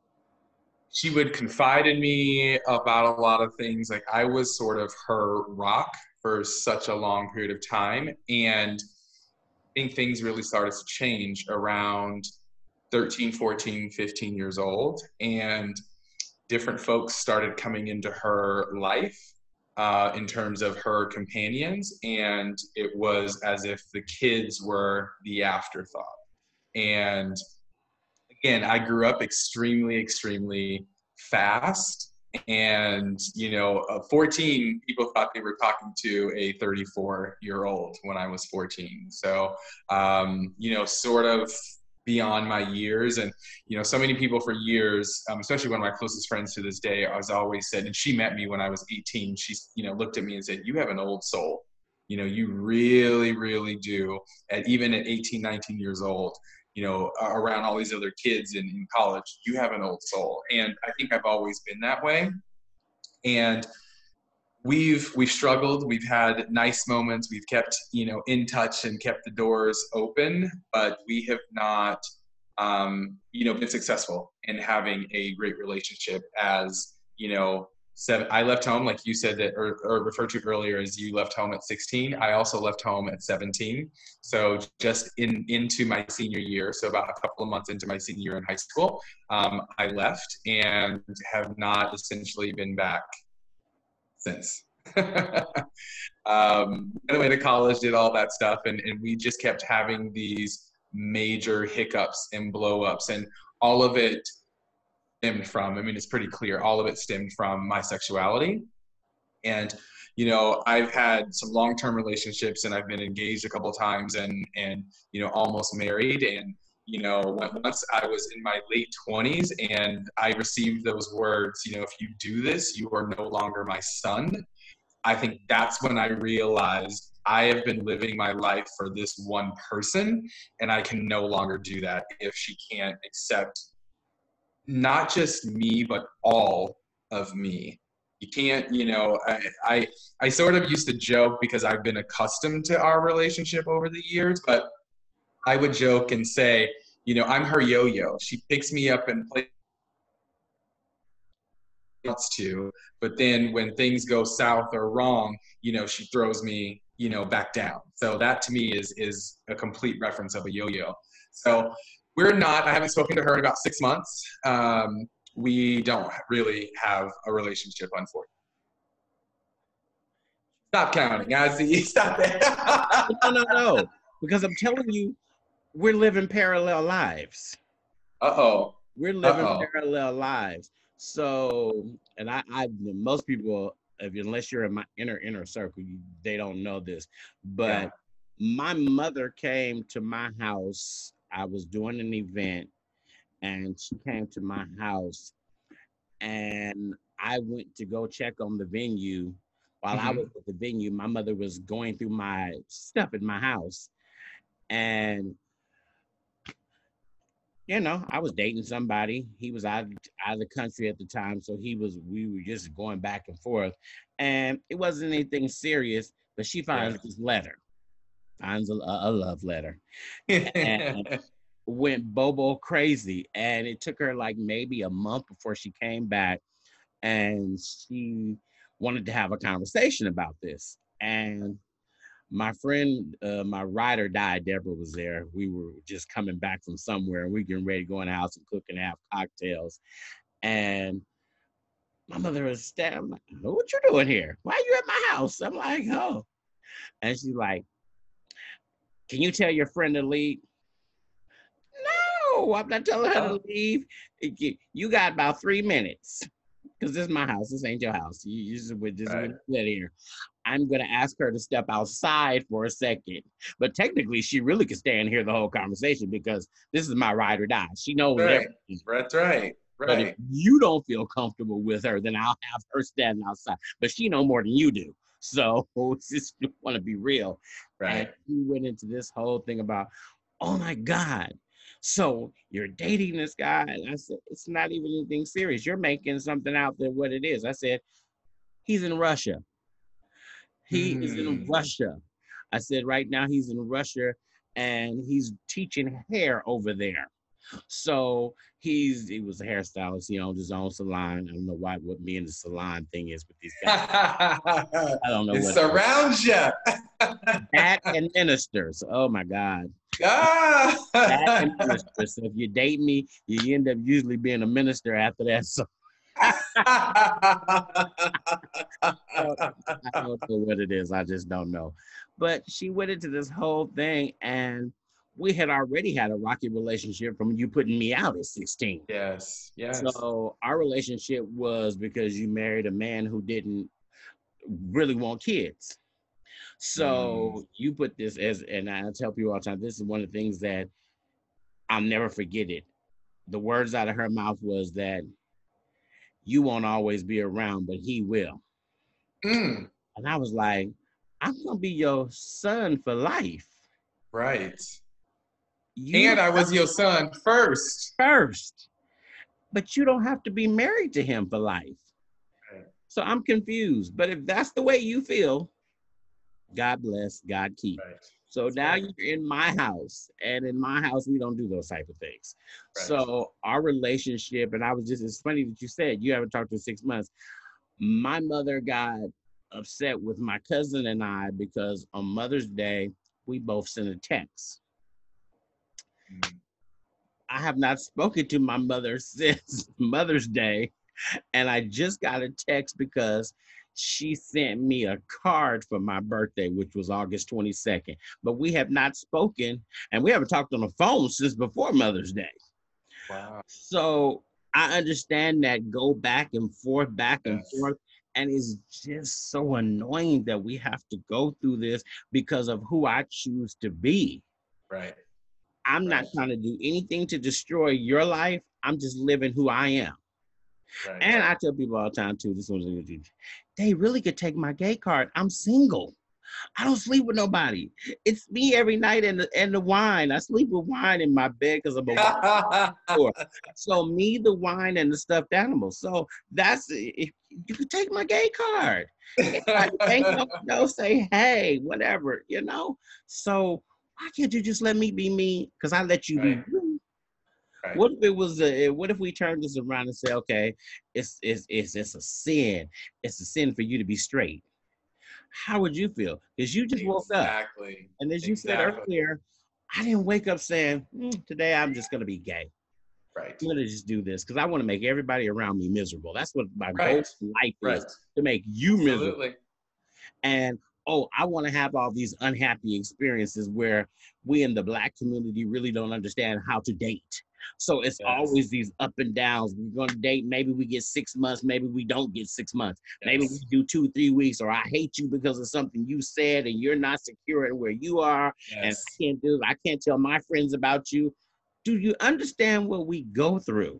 she would confide in me about a lot of things. Like, I was sort of her rock for such a long period of time. And I think things really started to change around thirteen, fourteen, fifteen years old. And different folks started coming into her life uh, in terms of her companions. And it was as if the kids were the afterthought. And again, I grew up extremely, extremely fast. And, you know, uh, fourteen, people thought they were talking to a thirty-four year old when I was fourteen. So, um, you know, sort of beyond my years. And, you know, so many people for years, um, especially one of my closest friends to this day, has always said, and she met me when I was eighteen, she's, you know, looked at me and said, "You have an old soul. You know, you really, really do." And even at eighteen, nineteen years old, you know, around all these other kids in, in college, you have an old soul. And I think I've always been that way. And we've, we've struggled. We've had nice moments. We've kept, you know, in touch and kept the doors open, but we have not, um, you know, been successful in having a great relationship as, you know, Seven, I left home, like you said, that or, or referred to earlier, as you left home at sixteen. I also left home at seventeen. So just in into my senior year, so about a couple of months into my senior year in high school, um, I left and have not essentially been back since. um, went away to college, did all that stuff, and, and we just kept having these major hiccups and blow-ups, and all of it stemmed from, I mean, it's pretty clear, all of it stemmed from my sexuality. And, you know, I've had some long-term relationships, and I've been engaged a couple of times, and, and, you know, almost married. And, you know, once I was in my late twenties and I received those words, you know, "If you do this, you are no longer my son," I think that's when I realized I have been living my life for this one person, and I can no longer do that if she can't accept not just me, but all of me. You can't, you know, I, I, I sort of used to joke, because I've been accustomed to our relationship over the years, but I would joke and say, you know, I'm her yo-yo. She picks me up and plays wants to, but then when things go south or wrong, you know, she throws me, you know, back down. So that to me is, is a complete reference of a yo-yo. So we're not, I haven't spoken to her in about six months. Um, we don't really have a relationship, unfortunately. Stop counting. I see. Stop it. No, no, no. Because I'm telling you, we're living parallel lives. Uh-oh. We're living Uh-oh. parallel lives. So, and I, I, most people, if, unless you're in my inner, inner circle, you, they don't know this. But yeah. My mother came to my house. I was doing an event, and she came to my house, and I went to go check on the venue. While mm-hmm. I was at the venue, my mother was going through my stuff in my house. And, you know, I was dating somebody. He was out, out of the country at the time, so he was, we were just going back and forth. And it wasn't anything serious, but she finds yeah. this letter. Finds a, a love letter, and went Bobo crazy. And it took her like maybe a month before she came back, and she wanted to have a conversation about this. And my friend, uh, my ride or die, Deborah, was there. We were just coming back from somewhere, and we getting ready to go in the house and cook and have cocktails. And my mother was standing, I'm like, "What you doing here? Why are you at my house?" I'm like, "Oh." And she's like, "Can you tell your friend to leave?" No, I'm not telling her to leave. You got about three minutes, because this is my house. This ain't your house. You, you just would just right. sit here. I'm going to ask her to step outside for a second. But technically, she really could stay in here the whole conversation, because this is my ride or die. She knows right. everything. That's right. But if right. you don't feel comfortable with her, then I'll have her standing outside. But she know more than you do. So just want to be real. And Right. he went into this whole thing about, oh my God. So you're dating this guy. And I said, it's not even anything serious. You're making something out there what it is. I said, he's in Russia. He is in Mm. Russia. I said, right now he's in Russia and he's teaching hair over there. So he's he was a hairstylist. He owned his own salon. I don't know why what me and the salon thing is with these guys. I don't know It what surrounds you. that and ministers. Oh my God. Ah! That and ministers. So if you date me, you end up usually being a minister after that. So I don't know what it is. I just don't know. But she went into this whole thing and we had already had a rocky relationship from you putting me out at sixteen. Yes, yes. So our relationship was because you married a man who didn't really want kids. So Mm. you put this as, and I tell people all the time, this is one of the things that I'll never forget it. The words out of her mouth was that you won't always be around, but he will. Mm. And I was like, I'm gonna be your son for life. Right. You And don't I have was your son first. first, but you don't have to be married to him for life. Right. So I'm confused. But if that's the way you feel, God bless, God keep. Right. So That's now right. you're in my house, and in my house we don't do those type of things. Right. So our relationship, and I was just, it's funny that you said you haven't talked in six months. My mother got upset with my cousin and I because on Mother's Day we both sent a text. Mm. I have not spoken to my mother since Mother's Day, and I just got a text because she sent me a card for my birthday, which was August twenty-second. But we have not spoken, and we haven't talked on the phone since before Mother's Day. Wow. So I understand that go back and forth, back and Yes. forth. And it's just so annoying that we have to go through this because of who I choose to be. Right. I'm not Right. trying to do anything to destroy your life. I'm just living who I am. Right. And I tell people all the time too, this one's gonna do. They really could take my gay card. I'm single. I don't sleep with nobody. It's me every night and the and the wine. I sleep with wine in my bed because I'm a wine whore. So me, the wine, and the stuffed animal. So that's if you could take my gay card. Anybody bank up, you know, say hey, whatever, you know. So why can't you just let me be me? Because I let you be Right. you. Right. What if it was a, what if we turned this around and say, okay, it's it's it's it's a sin. It's a sin for you to be straight. How would you feel? Because you just woke up. Exactly. And as you said Exactly. earlier, I didn't wake up saying, mm, today I'm just gonna be gay. Right. I'm gonna just do this because I want to make everybody around me miserable. That's what my Right. goal in life Right. is, to make you miserable. Absolutely. And oh, I want to have all these unhappy experiences where we in the Black community really don't understand how to date. So it's Yes. always these up and downs. We're going to date. Maybe we get six months. Maybe we don't get six months. Maybe Yes. we do two, three weeks, or I hate you because of something you said and you're not secure in where you are. And Yes. I can't do, I can't tell my friends about you. Do you understand what we go through?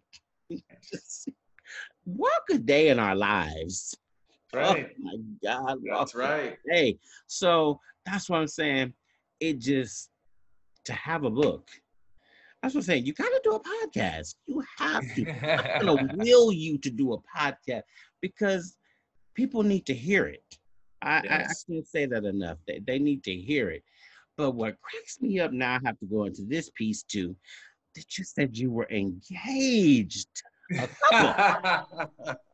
Walk a day in our lives. Right. Oh my God. That's right. Hey, so that's what I'm saying. It just, to have a book. That's what I'm saying. You gotta do a podcast. You have to. I'm gonna will you to do a podcast because people need to hear it. I, I, I Yes. can't say that enough. They, they need to hear it. But what cracks me up now, I have to go into this piece too, that you said you were engaged. A couple.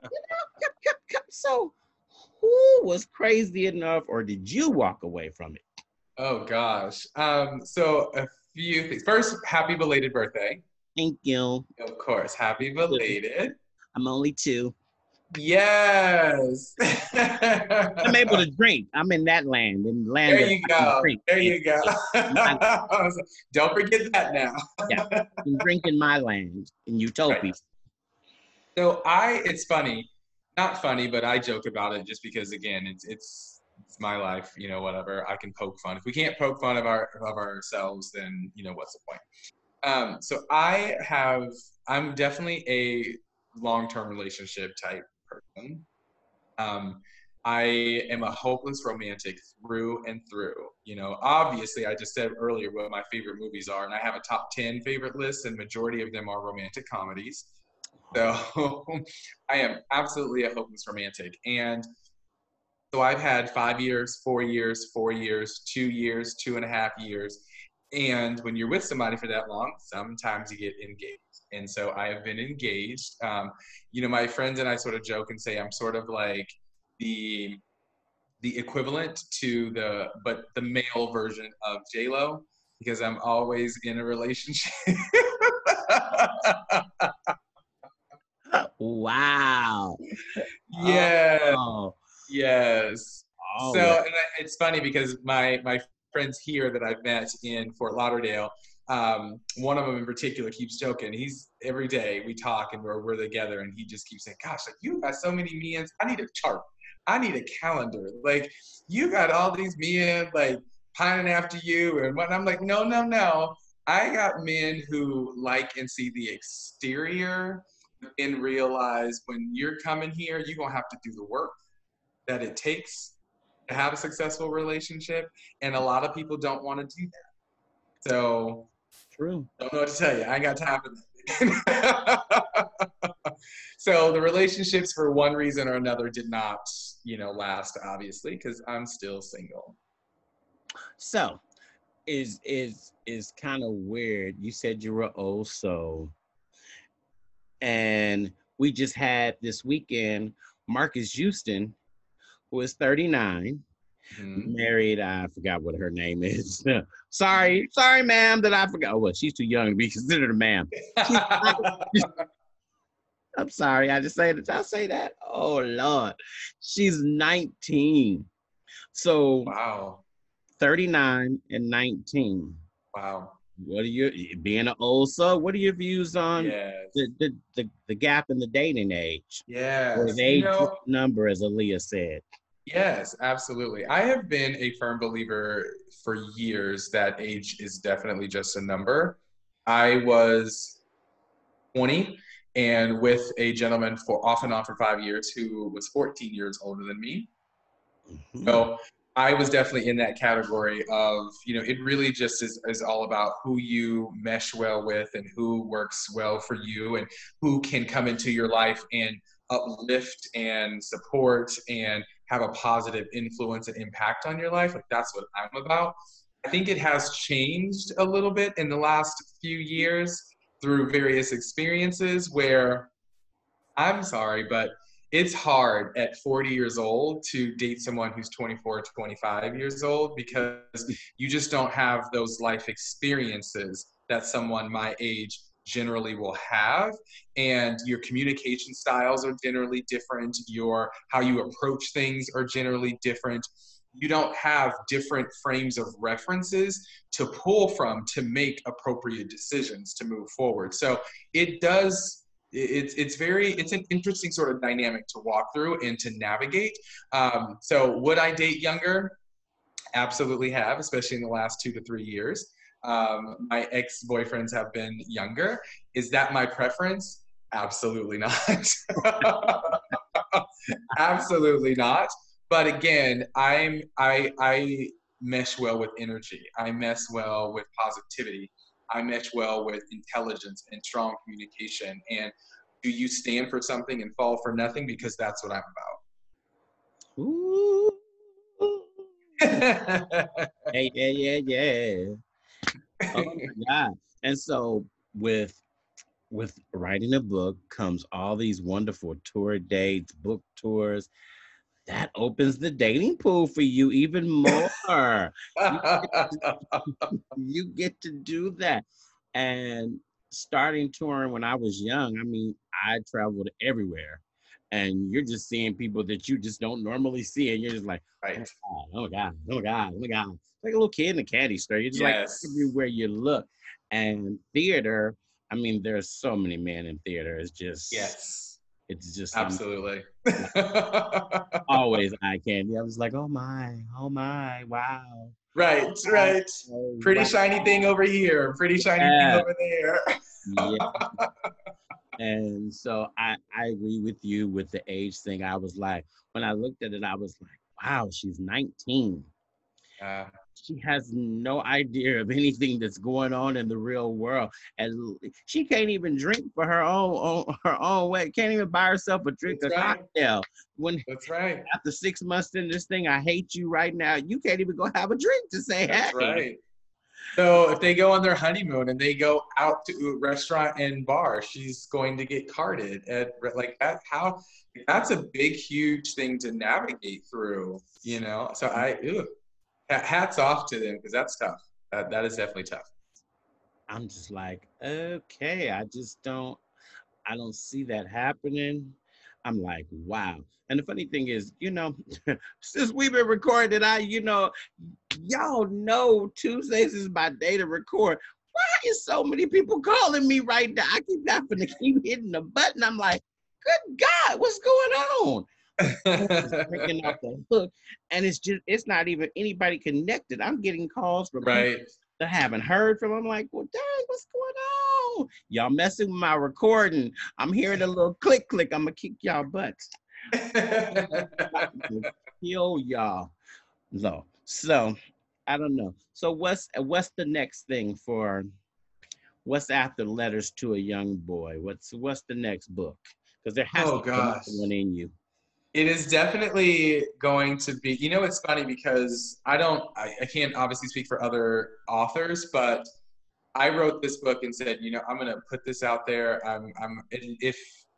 So who was crazy enough, or did you walk away from it? Oh gosh. Um, so a few things. First, happy belated birthday. Thank you. Of course, happy belated. I'm only two. Yes. I'm able to drink. I'm in that land, in the land There of you I can go. drink. There you go. My, Don't forget that now. yeah, I can drink in my land, in Utopia. Right. So I, it's funny, not funny, but I joke about it just because, again, it's it's it's my life, you know, whatever. I can poke fun. If we can't poke fun of our of ourselves, then you know what's the point? Um, so I have, I'm definitely a long-term relationship type person. Um, I am a hopeless romantic through and through. You know, obviously, I just said earlier what my favorite movies are, and I have a top ten favorite list, and majority of them are romantic comedies. So I am absolutely a hopeless romantic. And so I've had five years, four years, four years, two years, two and a half years. And when you're with somebody for that long, sometimes you get engaged. And so I have been engaged. Um, you know, my friends and I sort of joke and say I'm sort of like the the equivalent to the but the male version of J-Lo, because I'm always in a relationship. Wow. Yes. Oh, Yes. all So right. and I- it's funny because my my friends here that I've met in Fort Lauderdale, um, one of them in particular keeps joking. He's every day we talk and we're we're together, and he just keeps saying, "Gosh, like you got so many men. I need a chart. I need a calendar. Like you got all these men like pining after you." And what I'm like, no, no, no. I got men who like and see the exterior and realize when you're coming here, you're gonna have to do the work that it takes to have a successful relationship, and a lot of people don't want to do that. So True. I don't know what to tell you. I ain't got time for that. So the relationships, for one reason or another, did not, you know, last. Obviously, because I'm still single. So is is is kind of weird. You said you were old soul, and we just had this weekend Marcus Houston, who is thirty-nine, Mm-hmm. married. I forgot what her name is. sorry, sorry, ma'am, that I forgot. Oh, well, she's too young to be considered a ma'am. She's not, I'm sorry, I just say that. I say that. Oh Lord, she's nineteen. So Wow. thirty-nine and nineteen. Wow. What are your being an old soul? What are your views on Yes. the the, the, the gap in the dating age? Or Yes. the You age know, number, as Aaliyah said. yes, absolutely. I have been a firm believer for years that age is definitely just a number. I was twenty and with a gentleman for off and on for five years who was fourteen years older than me. Mhm. So I was definitely in that category of, you know, it really just is, is all about who you mesh well with and who works well for you and who can come into your life and uplift and support and have a positive influence and impact on your life. Like that's what I'm about. I think it has changed a little bit in the last few years through various experiences where I'm sorry, but it's hard at forty years old to date someone who's twenty-four, twenty-five years old because you just don't have those life experiences that someone my age generally will have, and your communication styles are generally different, your how you approach things are generally different. You don't have different frames of references to pull from to make appropriate decisions to move forward. So it does it's it's very it's an interesting sort of dynamic to walk through and to navigate. Um, so would I date younger? Absolutely have, especially in the last two to three years. Um, my ex-boyfriends have been younger. Is that my preference? Absolutely not. Absolutely not. But again, I'm I I mesh well with energy. I mesh well with positivity. I mesh well with intelligence and strong communication. And do you stand for something and fall for nothing? Because that's what I'm Ooh. about. Yeah, yeah, yeah, yeah. Oh my God. And so with with writing a book comes all these wonderful tour dates, book tours. That opens the dating pool for you even more. You get to, you get to do that. And starting touring when I was young, I mean, I traveled everywhere. And you're just seeing people that you just don't normally see. And you're just like, Right. oh my God, oh my God, oh my God. It's like a little kid in a candy store. You're just like Yes. everywhere you look. And theater, I mean, there's so many men in theater. It's just, Yes. it's just um, Absolutely. like, always eye candy. I was like, oh my, oh my, wow. Right, Oh, right. Pretty wow. shiny thing over here, pretty shiny thing Yeah, over there. yeah. And so I, I agree with you with the age thing. I was like, when I looked at it, I was like, wow, she's nineteen. Uh, She has no idea of anything that's going on in the real world, and she can't even drink for her own, own her own way. Can't even buy herself a drink, that's a right. cocktail. When That's right. after six months in this thing, I hate you right now. You can't even go have a drink to say That's hey. right. So if they go on their honeymoon and they go out to a restaurant and bar, she's going to get carded at like that. How that's a big, huge thing to navigate through, you know. So I, ew, hats off to them because that's tough. That that is definitely tough. I'm just like, okay, I just don't. I don't see that happening. I'm like, wow. And the funny thing is, you know, since we've been recording, I, you know, y'all know Tuesdays is my day to record. Why is so many people calling me right now? I keep having to keep hitting the button. I'm like, good God, what's going on? It's breaking off the hook, and it's just it's not even anybody connected. I'm getting calls from people Right. that I haven't heard from. I'm like, well, dang, what's going on? Y'all messing with my recording. I'm hearing a little click click. I'm gonna kick y'all butts. Kill y'all. No. So I don't know. So what's what's the next thing for what's after Letters to a Young Boy? What's what's the next book? Because there has Oh to be another gosh. one in you. It is definitely going to be, you know, it's funny because I don't, I, I can't obviously speak for other authors, but I wrote this book and said, you know, I'm going to put this out there. I'm, I'm, if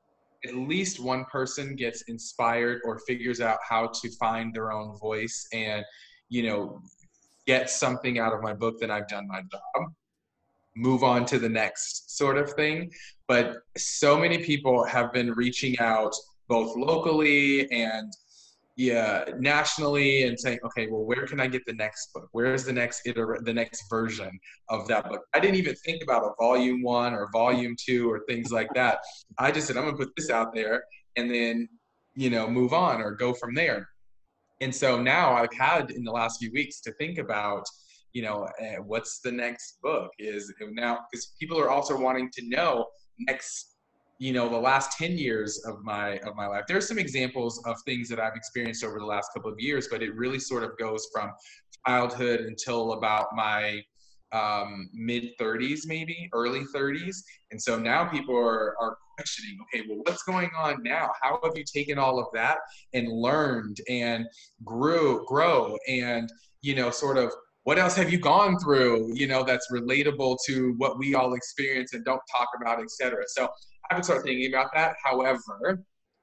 at least one person gets inspired or figures out how to find their own voice and, you know, get something out of my book, then I've done my job. Move on to the next sort of thing. But so many people have been reaching out both locally and yeah, nationally and saying, okay, well, where can I get the next book? Where's the next iter- the next version of that book? I didn't even think about a volume one or volume two or things like that. I just said, I'm gonna put this out there and then, you know, move on or go from there. And so now I've had in the last few weeks to think about, you know, uh, what's the next book is now because people are also wanting to know next, you know, the last ten years of my of my life. There's some examples of things that I've experienced over the last couple of years, but it really sort of goes from childhood until about my um, mid thirties, maybe early thirties. And so now people are, are questioning, okay, well, what's going on now? How have you taken all of that and learned and grew, grow and, you know, sort of what else have you gone through, you know, that's relatable to what we all experience and don't talk about, et cetera. So I have to start thinking about that. However,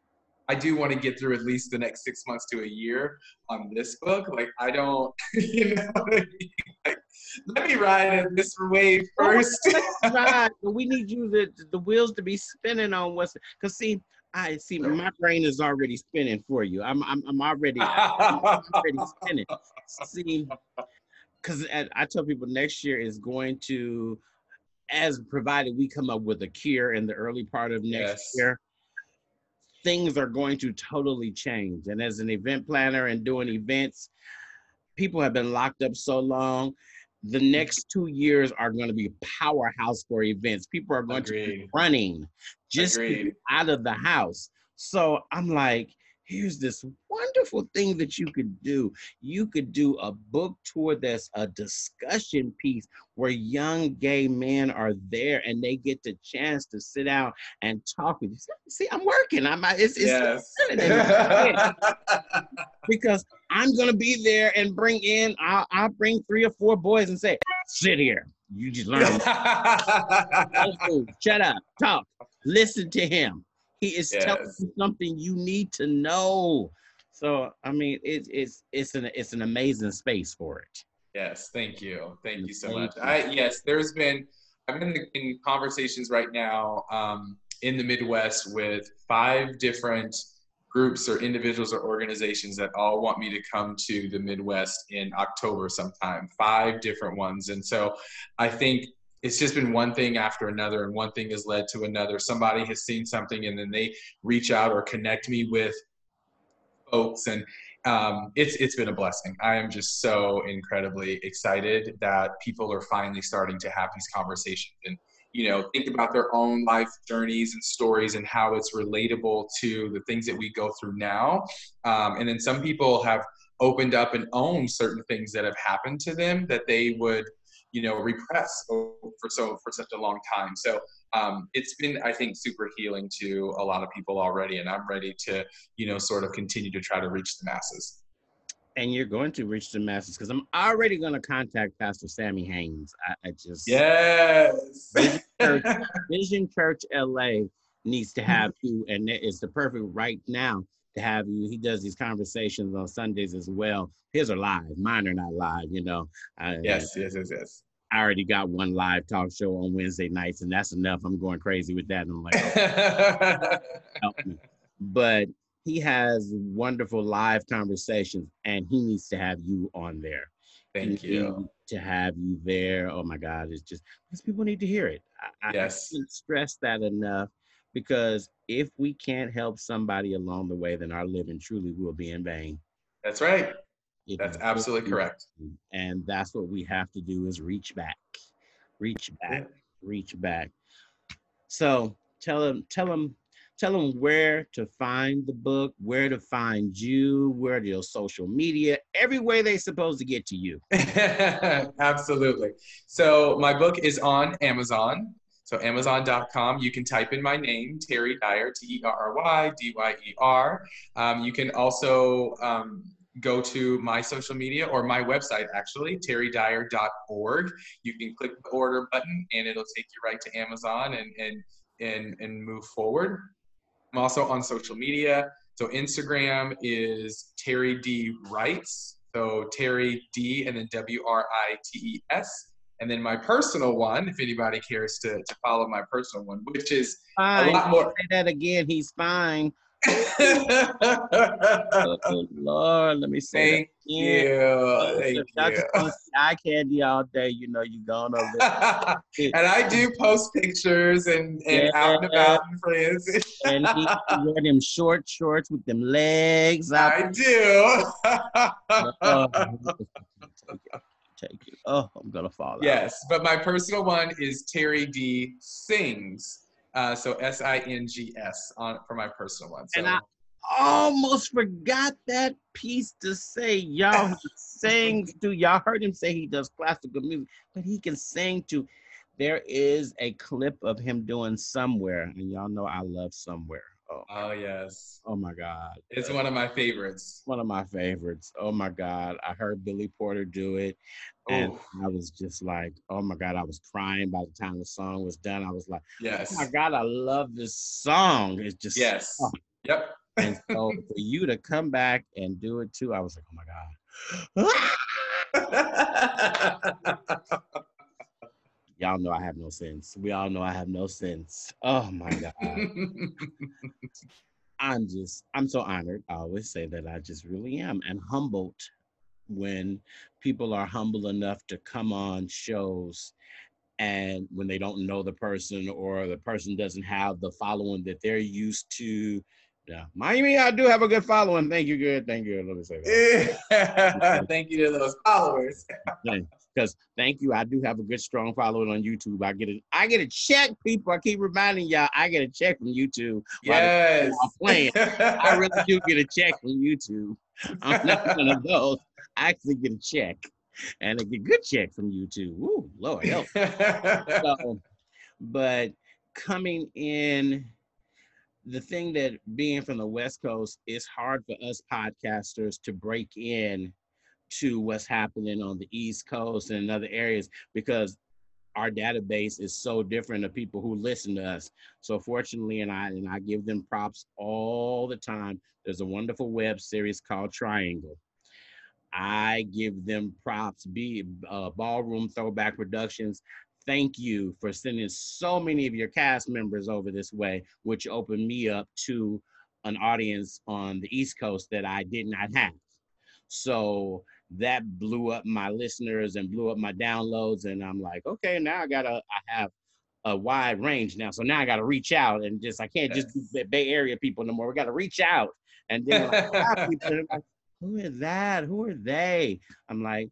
I do want to get through at least the next six months to a year on this book. Like, I don't, you know what I mean? Like, let me ride this wave Oh, first. right. But we need you to the wheels to be spinning on what's because see, I see my brain is already spinning for you. I'm I'm I'm already I'm already spinning. See, because I tell people next year is going to, as provided we come up with a cure in the early part of next Yes. year, things are going to totally change. And as an event planner and doing events, people have been locked up so long. The next two years are going to be a powerhouse for events. People are going to be Agreed. running just to Agreed. get out of the house. So I'm like, here's this wonderful thing that you could do. You could do a book tour that's a discussion piece where young gay men are there and they get the chance to sit down and talk with you. See, I'm working. I'm it's it's Yes. in my head because I'm gonna be there and bring in. I'll, I'll bring three or four boys and say, "Sit here. You just learn. Shut up. Talk. Listen to him. He is telling Yes. you something you need to know." So I mean, it's it's it's an it's an amazing space for it. Yes, thank you. Thank you so much. Amazing. I yes, there's been I'm in, the, in conversations right now um, in the Midwest with five different groups or individuals or organizations that all want me to come to the Midwest in October sometime. Five different ones, and so I think it's just been one thing after another, and one thing has led to another. Somebody has seen something, and then they reach out or connect me with folks, and um, it's it's been a blessing. I am just so incredibly excited that people are finally starting to have these conversations and you know, think about their own life journeys and stories and how it's relatable to the things that we go through now. Um, and then some people have opened up and owned certain things that have happened to them that they would, you know, repress for so for such a long time. So um, it's been, I think, super healing to a lot of people already, and I'm ready to, you know, sort of continue to try to reach the masses. And you're going to reach the masses because I'm already going to contact Pastor Sammy Haynes. I, I just yes. Vision Church, Vision Church L A needs to have you, and it's the perfect right now to have you. He does these conversations on Sundays as well. His are live, mine are not live. You know. I, yes, yes, yes, yes. I already got one live talk show on Wednesday nights, and that's enough. I'm going crazy with that, and I'm like, oh, help me. But he has wonderful live conversations, and he needs to have you on there. Thank he you. To have you there. Oh my God, it's just because people need to hear it. I, yes. I can't stress that enough, because if we can't help somebody along the way, then our living truly will be in vain. That's right. It That's absolutely correct. And that's what we have to do, is reach back, reach back, yeah. reach back. So tell them, tell them, tell them where to find the book, where to find you, where to your social media, every way they're supposed to get to you. Absolutely. So my book is on Amazon. So amazon dot com, you can type in my name, Terry Dyer, T E R R Y D Y E R. Um, you can also um, go to my social media or my website, actually, terry dyer dot org. You can click the order button and it'll take you right to Amazon and, and, and, and move forward. I'm also on social media. So Instagram is Terry D Writes. So Terry D and then W R I T E S. And then my personal one, if anybody cares to, to follow my personal one, which is fine. a lot more. Say that again. He's fine. Oh, Lord, let me say Thank that again. You. Thank if y'all you. just want to see eye candy all day, you know, you're going over there. And I do post pictures and, and yeah. out and about and friends. And he wear them short shorts with them legs out. I do. Oh, take it. Take it. Oh, I'm gonna fall out. Yes, but my personal one is Terry D Sings. Uh, so S I N G S on for my personal one. So. And I almost forgot that piece to say. Y'all, he sings too. Y'all heard him say he does classical music, but he can sing too. There is a clip of him doing Somewhere, and y'all know I love Somewhere. Oh, oh yes. Oh my God. It's one of my favorites. One of my favorites. Oh my God. I heard Billy Porter do it. And Ooh. I was just like, oh my God, I was crying by the time the song was done. I was like, yes. Oh my God, I love this song. It's just yes. Oh. Yep. And so for you to come back and do it too, I was like, oh my God. Y'all know I have no sense. We all know I have no sense. Oh my God. I'm just, I'm so honored. I always say that I just really am, and humbled when people are humble enough to come on shows and when they don't know the person or the person doesn't have the following that they're used to. Yeah, Miami, I do have a good following. Thank you, good. Thank you. Let me say that. Thank you to those followers. Because thank you, I do have a good, strong following on YouTube. I get it. I get a check, people. I keep reminding y'all, I get a check from YouTube. Yes. I'm playing. I really do get a check from YouTube. I'm not one of those. I actually get a check, and I get a good check from YouTube. Ooh, Lord help. So, but coming in. The thing that being from the West Coast, it's hard for us podcasters to break in to what's happening on the East Coast and in other areas, because our database is so different of people who listen to us. So fortunately, and I and I give them props all the time, there's a wonderful web series called Triangle. I give them props, be uh, Ballroom Throwback Productions. Thank you for sending so many of your cast members over this way, which opened me up to an audience on the East Coast that I did not have. So that blew up my listeners and blew up my downloads. And I'm like, okay, now I gotta, I have a wide range now. So now I gotta reach out and just, I can't yes. just do Bay Area people no more. We gotta reach out. And then like, people are like, who is that? Who are they? I'm like,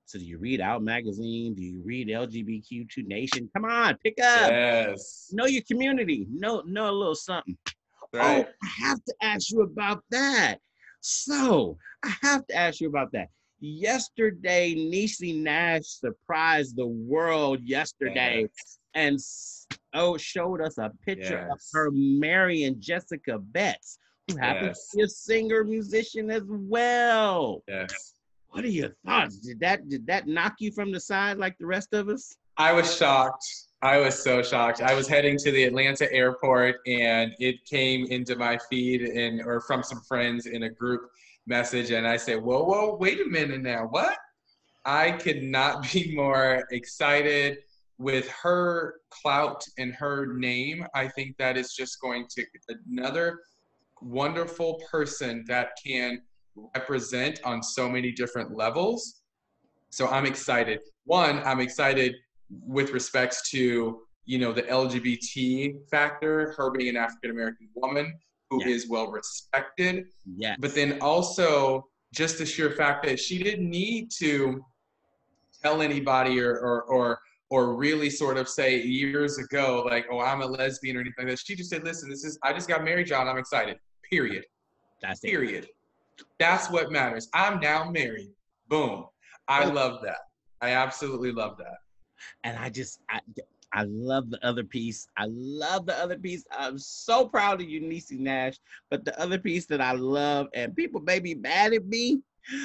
So do you read Out Magazine? Do you read L G B T Q two Nation? Come on, pick up. Yes. Know your community. Know, know a little something. Right. Oh, I have to ask you about that. So I have to ask you about that. Yesterday, Niecy Nash surprised the world yesterday Yes. and oh, showed us a picture Yes. of her marrying Jessica Betts, who happens Yes. to be a singer musician as well. Yes. What are your thoughts? Did that did that knock you from the side like the rest of us? I was shocked. I was so shocked. I was heading to the Atlanta airport and it came into my feed and or from some friends in a group message and I said, whoa, whoa, wait a minute now. What? I could not be more excited with her clout and her name. I think that is just going to another wonderful person that can represent on so many different levels. So I'm excited. One, I'm excited with respects to, you know, the L G B T factor, her being an African-American woman who Yeah. is well respected. Yeah. But then also just the sheer fact that she didn't need to tell anybody or, or, or, or really sort of say years ago, like, oh, I'm a lesbian or anything like that. She just said, listen, this is, I just got married, John. I'm excited. Period. That's it. Period. That's what matters. I'm now married. Boom. I love that. I absolutely love that. And I just, I, I love the other piece. I love the other piece. I'm so proud of you, Niecy Nash. But the other piece that I love, and people may be mad at me,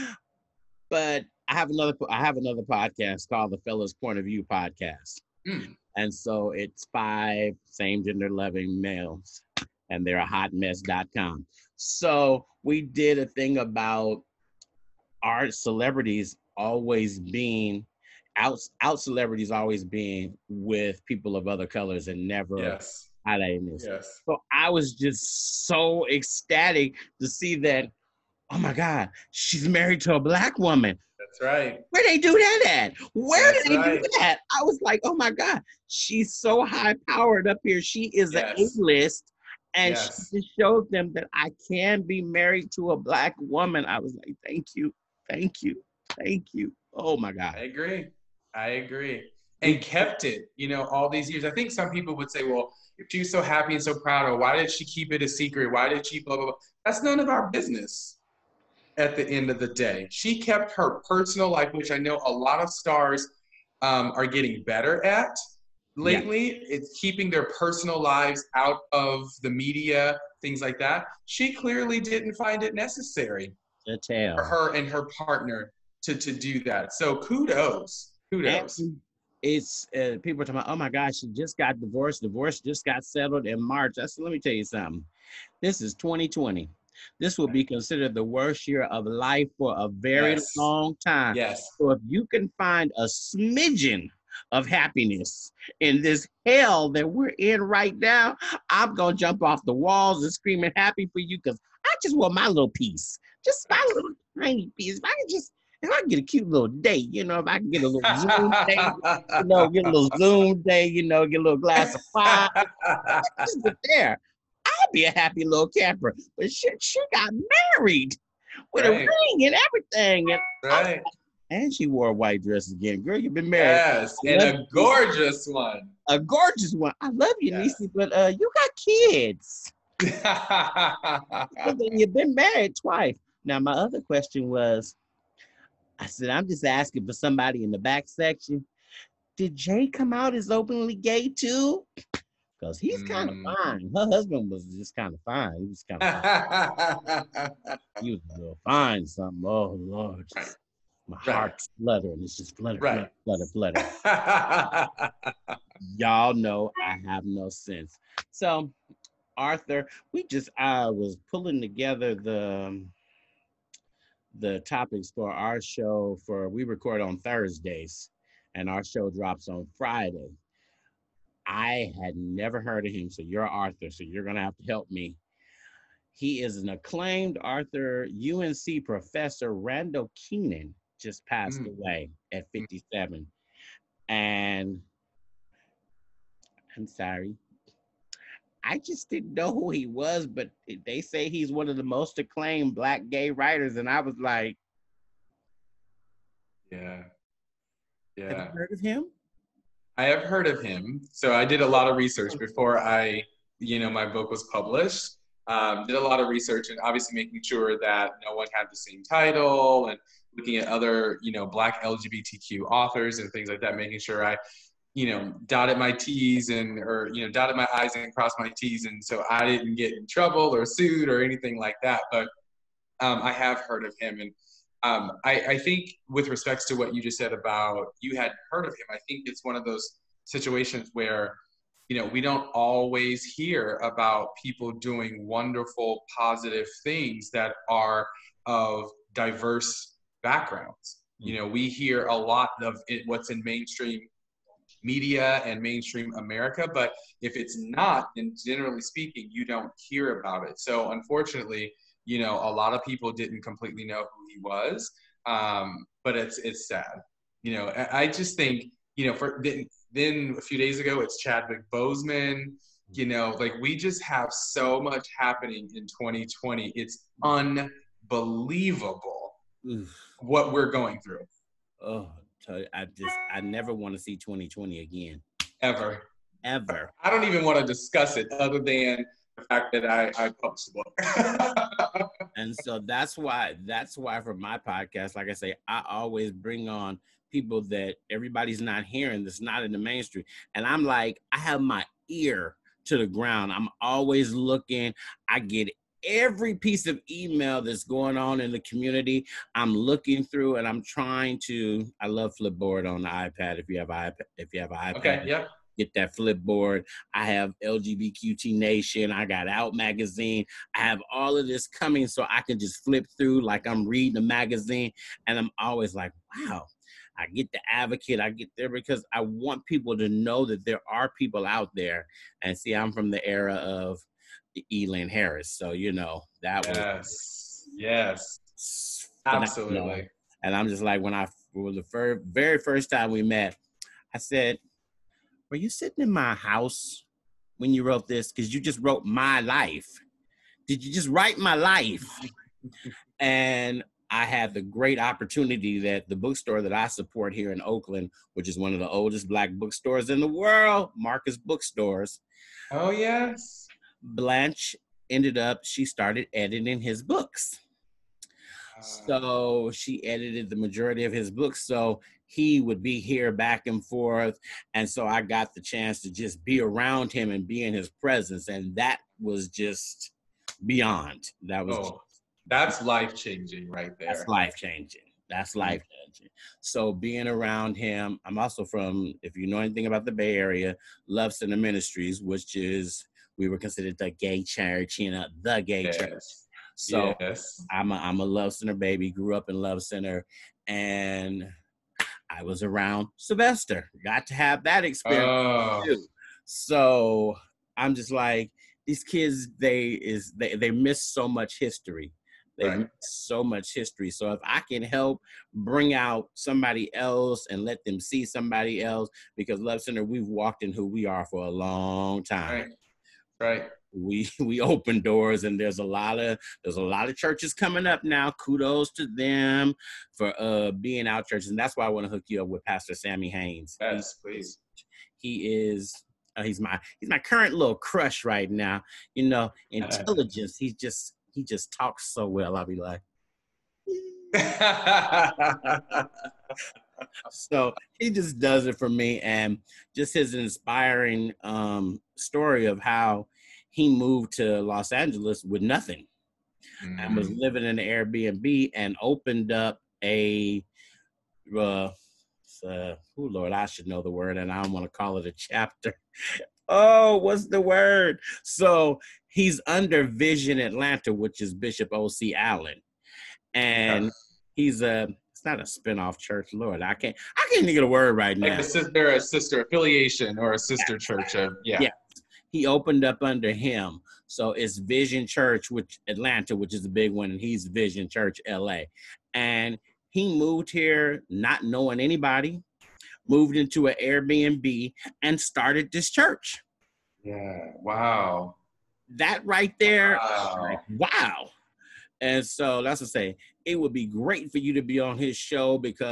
but I have another, I have another podcast called the Fellas Point of View Podcast. Mm. And so it's five same gender loving males, and they're a hot mess dot com. So we did a thing about our celebrities always being out, out celebrities always being with people of other colors and never yes. highlighting this. Yes. So I was just so ecstatic to see that, oh my God, she's married to a Black woman. That's right. Where they do that at? Where That's did they right. do that? I was like, oh my God, she's so high powered up here. She is Yes. an A-list. And Yes. she just showed them that I can be married to a Black woman. I was like, thank you, thank you, thank you. Oh my God. I agree. I agree. And kept it, you know, all these years. I think some people would say, well, if she's so happy and so proud of, why did she keep it a secret? Why did she blah, blah, blah? That's none of our business at the end of the day. She kept her personal life, which I know a lot of stars um, are getting better at lately. Yeah. It's keeping their personal lives out of the media, things like that. She clearly didn't find it necessary to tell for her and her partner to, to do that. So kudos. Kudos. And it's uh, people are talking about, oh my gosh, she just got divorced. Divorce just got settled in March. I said, let me tell you something. This is twenty twenty. This will be considered the worst year of life for a very yes. long time. Yes. So if you can find a smidgen of happiness in this hell that we're in right now, I'm gonna jump off the walls and screaming happy for you because I just want my little piece. Just my little tiny piece. If I can just If I can get a cute little date, you know, if I can get a little Zoom date, you know, get a little Zoom date, you know, get a little glass of wine, just get there. I'll be a happy little camper. But she, she got married with right. a ring and everything. And, right. and she wore a white dress again. Girl, you've been married. Yes, and a you. gorgeous one. A gorgeous one. I love you, yes. Niecy, but uh, you got kids. You've been married twice. Now, my other question was, I said, I'm just asking for somebody in the back section. Did Jay come out as openly gay too? Because he's kind of mm. fine. Her husband was just kind of fine. He was kind of fine. He was a little fine something. Oh, Lord. Just, my right. heart's fluttering. It's just flutter, right. flutter, flutter, flutter. Y'all know I have no sense. So, Arthur, we just, I was pulling together the... the topics for our show for, we record on Thursdays and our show drops on Friday. I had never heard of him. So you're Arthur. So you're going to have to help me. He is an acclaimed Arthur U N C professor. Randall Keenan just passed mm. away at fifty-seven. And I'm sorry. I just didn't know who he was, but they say he's one of the most acclaimed Black gay writers. And I was like, yeah, Yeah. Have you heard of him? I have heard of him. So I did a lot of research before I, you know, my book was published. Um, did a lot of research and obviously making sure that no one had the same title and looking at other, you know, Black L G B T Q authors and things like that, making sure I, you know, dotted my T's and, or, you know, dotted my I's and crossed my T's. And so I didn't get in trouble or sued or anything like that. But um, I have heard of him. And um, I, I think with respects to what you just said about you had heard of him, I think it's one of those situations where, you know, we don't always hear about people doing wonderful, positive things that are of diverse backgrounds. You know, we hear a lot of it, what's in mainstream media and mainstream America, but if it's not, then generally speaking, you don't hear about it. So unfortunately, you know, a lot of people didn't completely know who he was, um, but it's it's sad. You know, I, I just think, you know, for then, then a few days ago, it's Chadwick Boseman. You know, like we just have so much happening in twenty twenty. It's unbelievable Oof. what we're going through. Oh, I just, I never want to see twenty twenty again. Ever. Ever. I don't even want to discuss it other than the fact that I, I published the book. And so that's why, that's why for my podcast, like I say, I always bring on people that everybody's not hearing, that's not in the mainstream. And I'm like, I have my ear to the ground. I'm always looking. I get every piece of email that's going on in the community. I'm looking through and I'm trying to, I love Flipboard on the iPad. If you have iPad, if you have an iPad, Okay, yeah. Get that Flipboard. I have L G B T Q Nation. I got Out Magazine. I have all of this coming so I can just flip through like I'm reading a magazine. And I'm always like, wow. I get the Advocate. I get there because I want people to know that there are people out there. And see, I'm from the era of Elin Harris. So, you know, that yes. was. Yes. Yes. Absolutely. And I'm just like, when I, well, the fir- very first time we met, I said, were you sitting in my house when you wrote this? Because you just wrote my life. Did you just write my life? And I had the great opportunity that the bookstore that I support here in Oakland, which is one of the oldest Black bookstores in the world, Marcus Bookstores. Oh, yes. Blanche ended up, she started editing his books. Uh, so she edited the majority of his books. So he would be here back and forth. And so I got the chance to just be around him and be in his presence. And that was just beyond. That was. Oh, that's life-changing right there. That's life-changing. That's life-changing. So being around him, I'm also from, if you know anything about the Bay Area, Love Center Ministries, which is, we were considered the gay church, you know, the gay yes. church. So yes. I'm a, I'm a Love Center baby, grew up in Love Center, and I was around Sylvester. Got to have that experience oh. too. So I'm just like, these kids, they is they, they miss so much history. They right. miss so much history. So if I can help bring out somebody else and let them see somebody else, because Love Center, we've walked in who we are for a long time. Right. Right. We we open doors, and there's a lot of there's a lot of churches coming up now. Kudos to them for uh being out churches, and that's why I want to hook you up with Pastor Sammy Haynes. Yes, please. He is uh, he's my he's my current little crush right now. You know, intelligence. He just he just talks so well. I'll be like, so he just does it for me, and just his inspiring um story of how he moved to Los Angeles with nothing mm. and was living in an Airbnb and opened up a, uh, uh, oh Lord, I should know the word, and I don't want to call it a chapter. Oh, what's the word? So he's under Vision Atlanta, which is Bishop O C Allen. And yeah. he's a, it's not a spinoff church, Lord, I can't, I can't think of a word right now. Like a sister, a sister affiliation or a sister yeah. church of, yeah. yeah. He opened up under him. So it's Vision Church, which Atlanta, which is a big one, and he's Vision Church L A. And he moved here not knowing anybody, moved into an Airbnb and started this church. Yeah, wow. That right there, wow. Like, wow. And so that's what I say. It would be great for you to be on his show because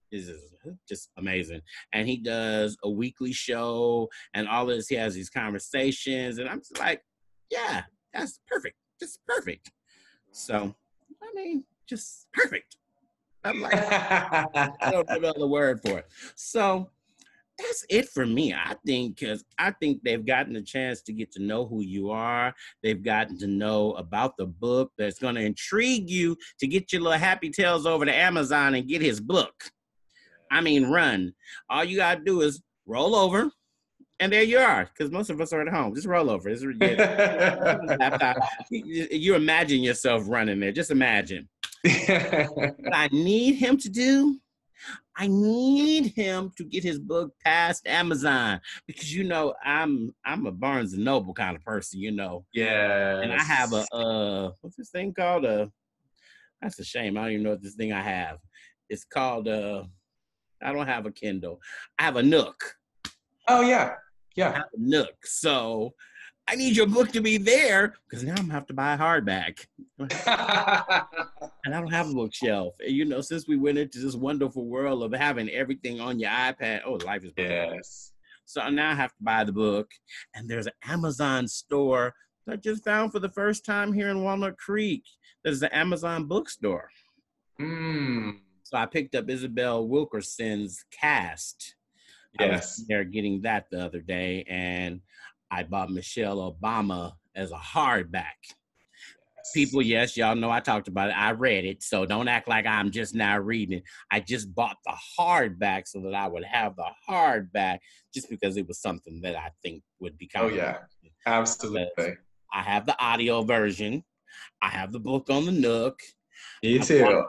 is just, just amazing. And he does a weekly show and all this. He has these conversations, and I'm just like, yeah, that's perfect. Just perfect. So, I mean, just perfect. I'm like, I don't have another word for it. So that's it for me. I think because I think they've gotten a chance to get to know who you are. They've gotten to know about the book that's going to intrigue you to get your little happy tails over to Amazon and get his book. I mean, run. All you got to do is roll over, and there you are, because most of us are at home. Just roll over. It's, laptop. You, you imagine yourself running there. Just imagine. What I need him to do, I need him to get his book past Amazon, because you know I'm I'm a Barnes and Noble kind of person, you know. Yeah. And I have a uh what's this thing called? Uh that's a shame. I don't even know what this thing I have. It's called uh I don't have a Kindle. I have a Nook. Oh yeah. Yeah. I have a Nook. So I need your book to be there, because now I'm gonna have to buy a hardback. And I don't have a bookshelf. And, you know, since we went into this wonderful world of having everything on your iPad, oh, life is perfect. Yes. So now I have to buy the book. And there's an Amazon store that I just found for the first time here in Walnut Creek. There's an Amazon bookstore. Mm. So I picked up Isabel Wilkerson's Cast. Yes. They're getting that the other day. And I bought Michelle Obama as a hardback. People, yes, y'all know I talked about it. I read it, so don't act like I'm just now reading it. I just bought the hardback so that I would have the hardback, just because it was something that I think would be kind Oh of yeah, absolutely. I have the audio version. I have the book on the Nook. Me too.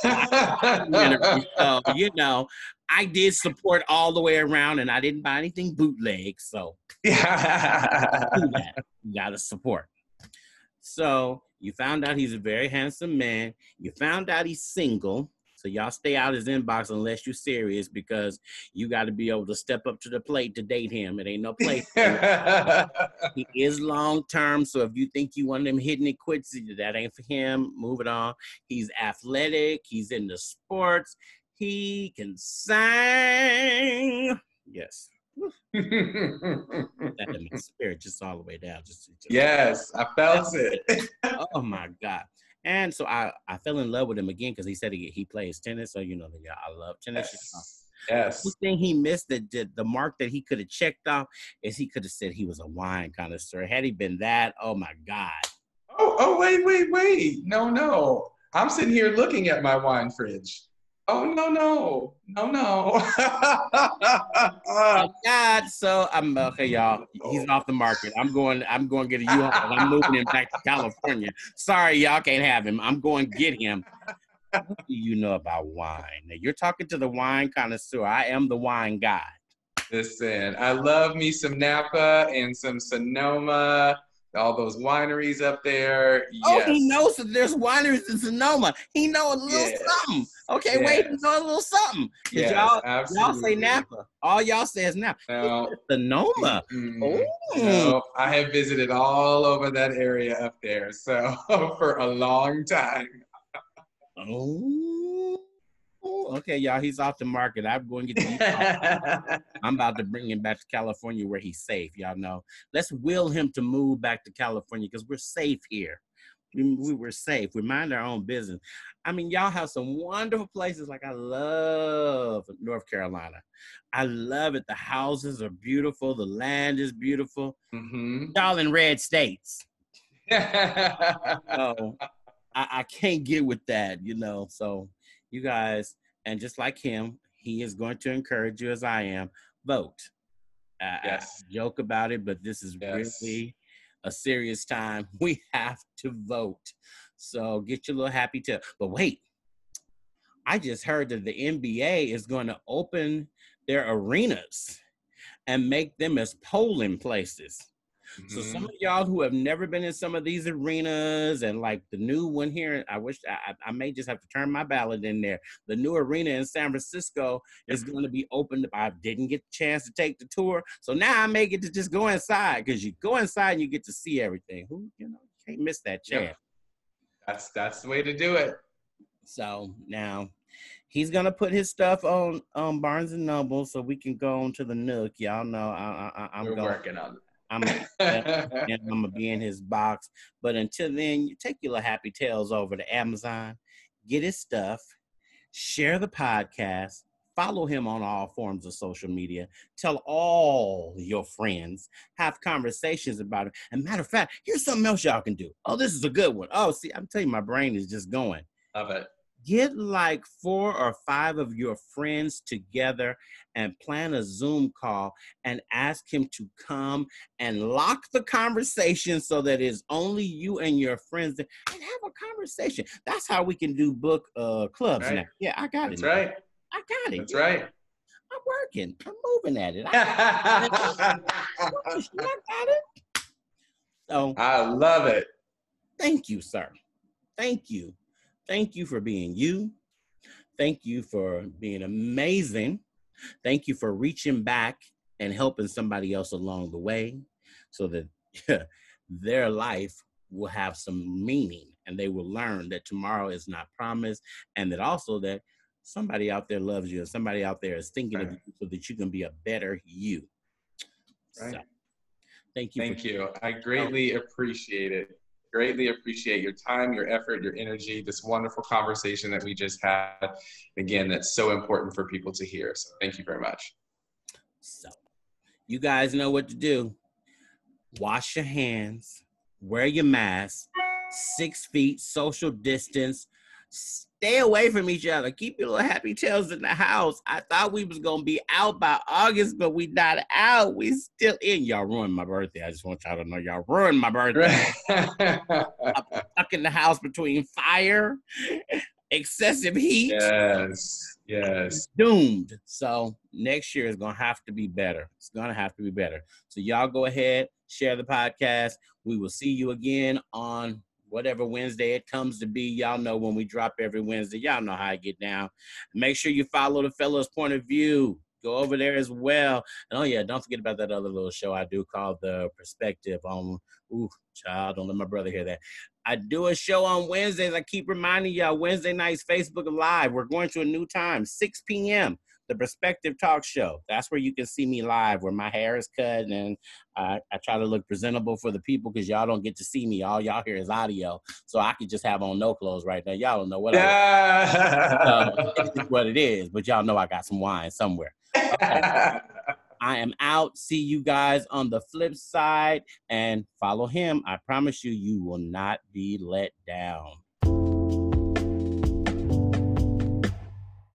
So, you know, I did support all the way around, and I didn't buy anything bootleg. So yeah, do that. You gotta support. So you found out he's a very handsome man. You found out he's single. So y'all stay out his inbox unless you're serious, because you got to be able to step up to the plate to date him. It ain't no play. He is long term. So if you think you want him hitting it quits, that ain't for him. Move it on. He's athletic. He's into sports. He can sing. Yes. That in my spirit, just all the way down. Just, just yes, I felt it. Oh my God. And so I, I fell in love with him again, because he said he, he plays tennis. So, you know, yeah, I love tennis. Yes. Yes. The thing he missed, that the, the mark that he could have checked off, is he could have said he was a wine connoisseur. Had he been that, oh my God. Oh, oh, wait, wait, wait. No, no. I'm sitting here looking at my wine fridge. Oh, no, no. No, no. Oh God. So I'm okay, y'all. He's off the market. I'm going, I'm going to get a U-Haul. I'm moving him back to California. Sorry, y'all can't have him. I'm going to get him. What do you know about wine? Now, you're talking to the wine connoisseur. I am the wine guy. Listen, I love me some Napa and some Sonoma. All those wineries up there. Oh, Yes. he knows that there's wineries in Sonoma. He know a little yes. something. Okay, yes. wait, he know a little something. Yes, y'all, absolutely. y'all say Napa. All y'all say is Napa. No. Sonoma. Mm-hmm. Oh. No, I have visited all over that area up there, so for a long time. Oh. Okay, y'all, he's off the market. I'm going to get the I'm about to bring him back to California where he's safe. Y'all know. Let's will him to move back to California, because we're safe here. We, we were safe. We mind our own business. I mean, y'all have some wonderful places. Like, I love North Carolina. I love it. The houses are beautiful. The land is beautiful. Mm-hmm. Y'all in red states. So I, I can't get with that, you know. So you guys, and just like him, he is going to encourage you, as I am, vote. Uh, yes. I joke about it, but this is yes. really a serious time. We have to vote. So get your little happy tail. But wait, I just heard that the N B A is going to open their arenas and make them as polling places. Mm-hmm. So some of y'all who have never been in some of these arenas, and like the new one here, I wish I, I may just have to turn my ballot in there. The new arena in San Francisco is going to be opened. I didn't get the chance to take the tour, so now I may get to just go inside, because you go inside and you get to see everything. Who, you know, you can't miss that chance. Yeah. That's that's the way to do it. So now He's gonna put his stuff on um Barnes and Noble so we can go on to the Nook. Y'all know I, I, I'm We're going. working on I'm it. and I'm gonna be in his box. But until then, you take your little happy tales over to Amazon, get his stuff, share the podcast, follow him on all forms of social media, tell all your friends, have conversations about it. And matter of fact, here's something else y'all can do. Oh, this is a good one. Oh, see, I'm telling you, my brain is just going. Love it. Get like four or five of your friends together and plan a Zoom call and ask him to come and lock the conversation so that it's only you and your friends and have a conversation. That's how we can do book uh, clubs Right. now. Yeah, I got That's it. right. I got it. That's yeah. right. I'm working. I'm moving at it. I, I got it. So I love it. thank you, sir. Thank you. Thank you for being you. Thank you for being amazing. Thank you for reaching back and helping somebody else along the way so that yeah, their life will have some meaning and they will learn that tomorrow is not promised and that also that somebody out there loves you and somebody out there is thinking Right. of you so that you can be a better you. Right. So, thank you. Thank for- you. I greatly appreciate it. Greatly appreciate your time, your effort, your energy, this wonderful conversation that we just had. Again, that's so important for people to hear. So thank you very much. So, you guys know what to do. Wash your hands, wear your mask, six feet, social distance, stay away from each other. Keep your little happy tails in the house. I thought we was going to be out by August, but we not out. We still in. Y'all ruined my birthday. I just want y'all to know y'all ruined my birthday. I'm stuck in the house between fire, excessive heat. Yes, yes. Doomed. So next year is going to have to be better. It's going to have to be better. So y'all go ahead, share the podcast. We will see you again on whatever Wednesday it comes to be. Y'all know when we drop every Wednesday. Y'all know how I get down. Make sure you follow the Fellas Point of View. Go over there as well. And oh, yeah, don't forget about that other little show I do called The Perspective on, ooh, child, don't let my brother hear that. I do a show on Wednesdays. I keep reminding y'all, Wednesday nights, Facebook Live. We're going to a new time, six p.m., The Perspective Talk Show. That's where you can see me live, where my hair is cut, and I, I try to look presentable for the people because y'all don't get to see me. All y'all hear is audio. So I could just have on no clothes right now. Y'all don't know what Yeah. I look. So it's what it is, but y'all know I got some wine somewhere. Okay. I am out. See you guys on the flip side and follow him. I promise you, you will not be let down.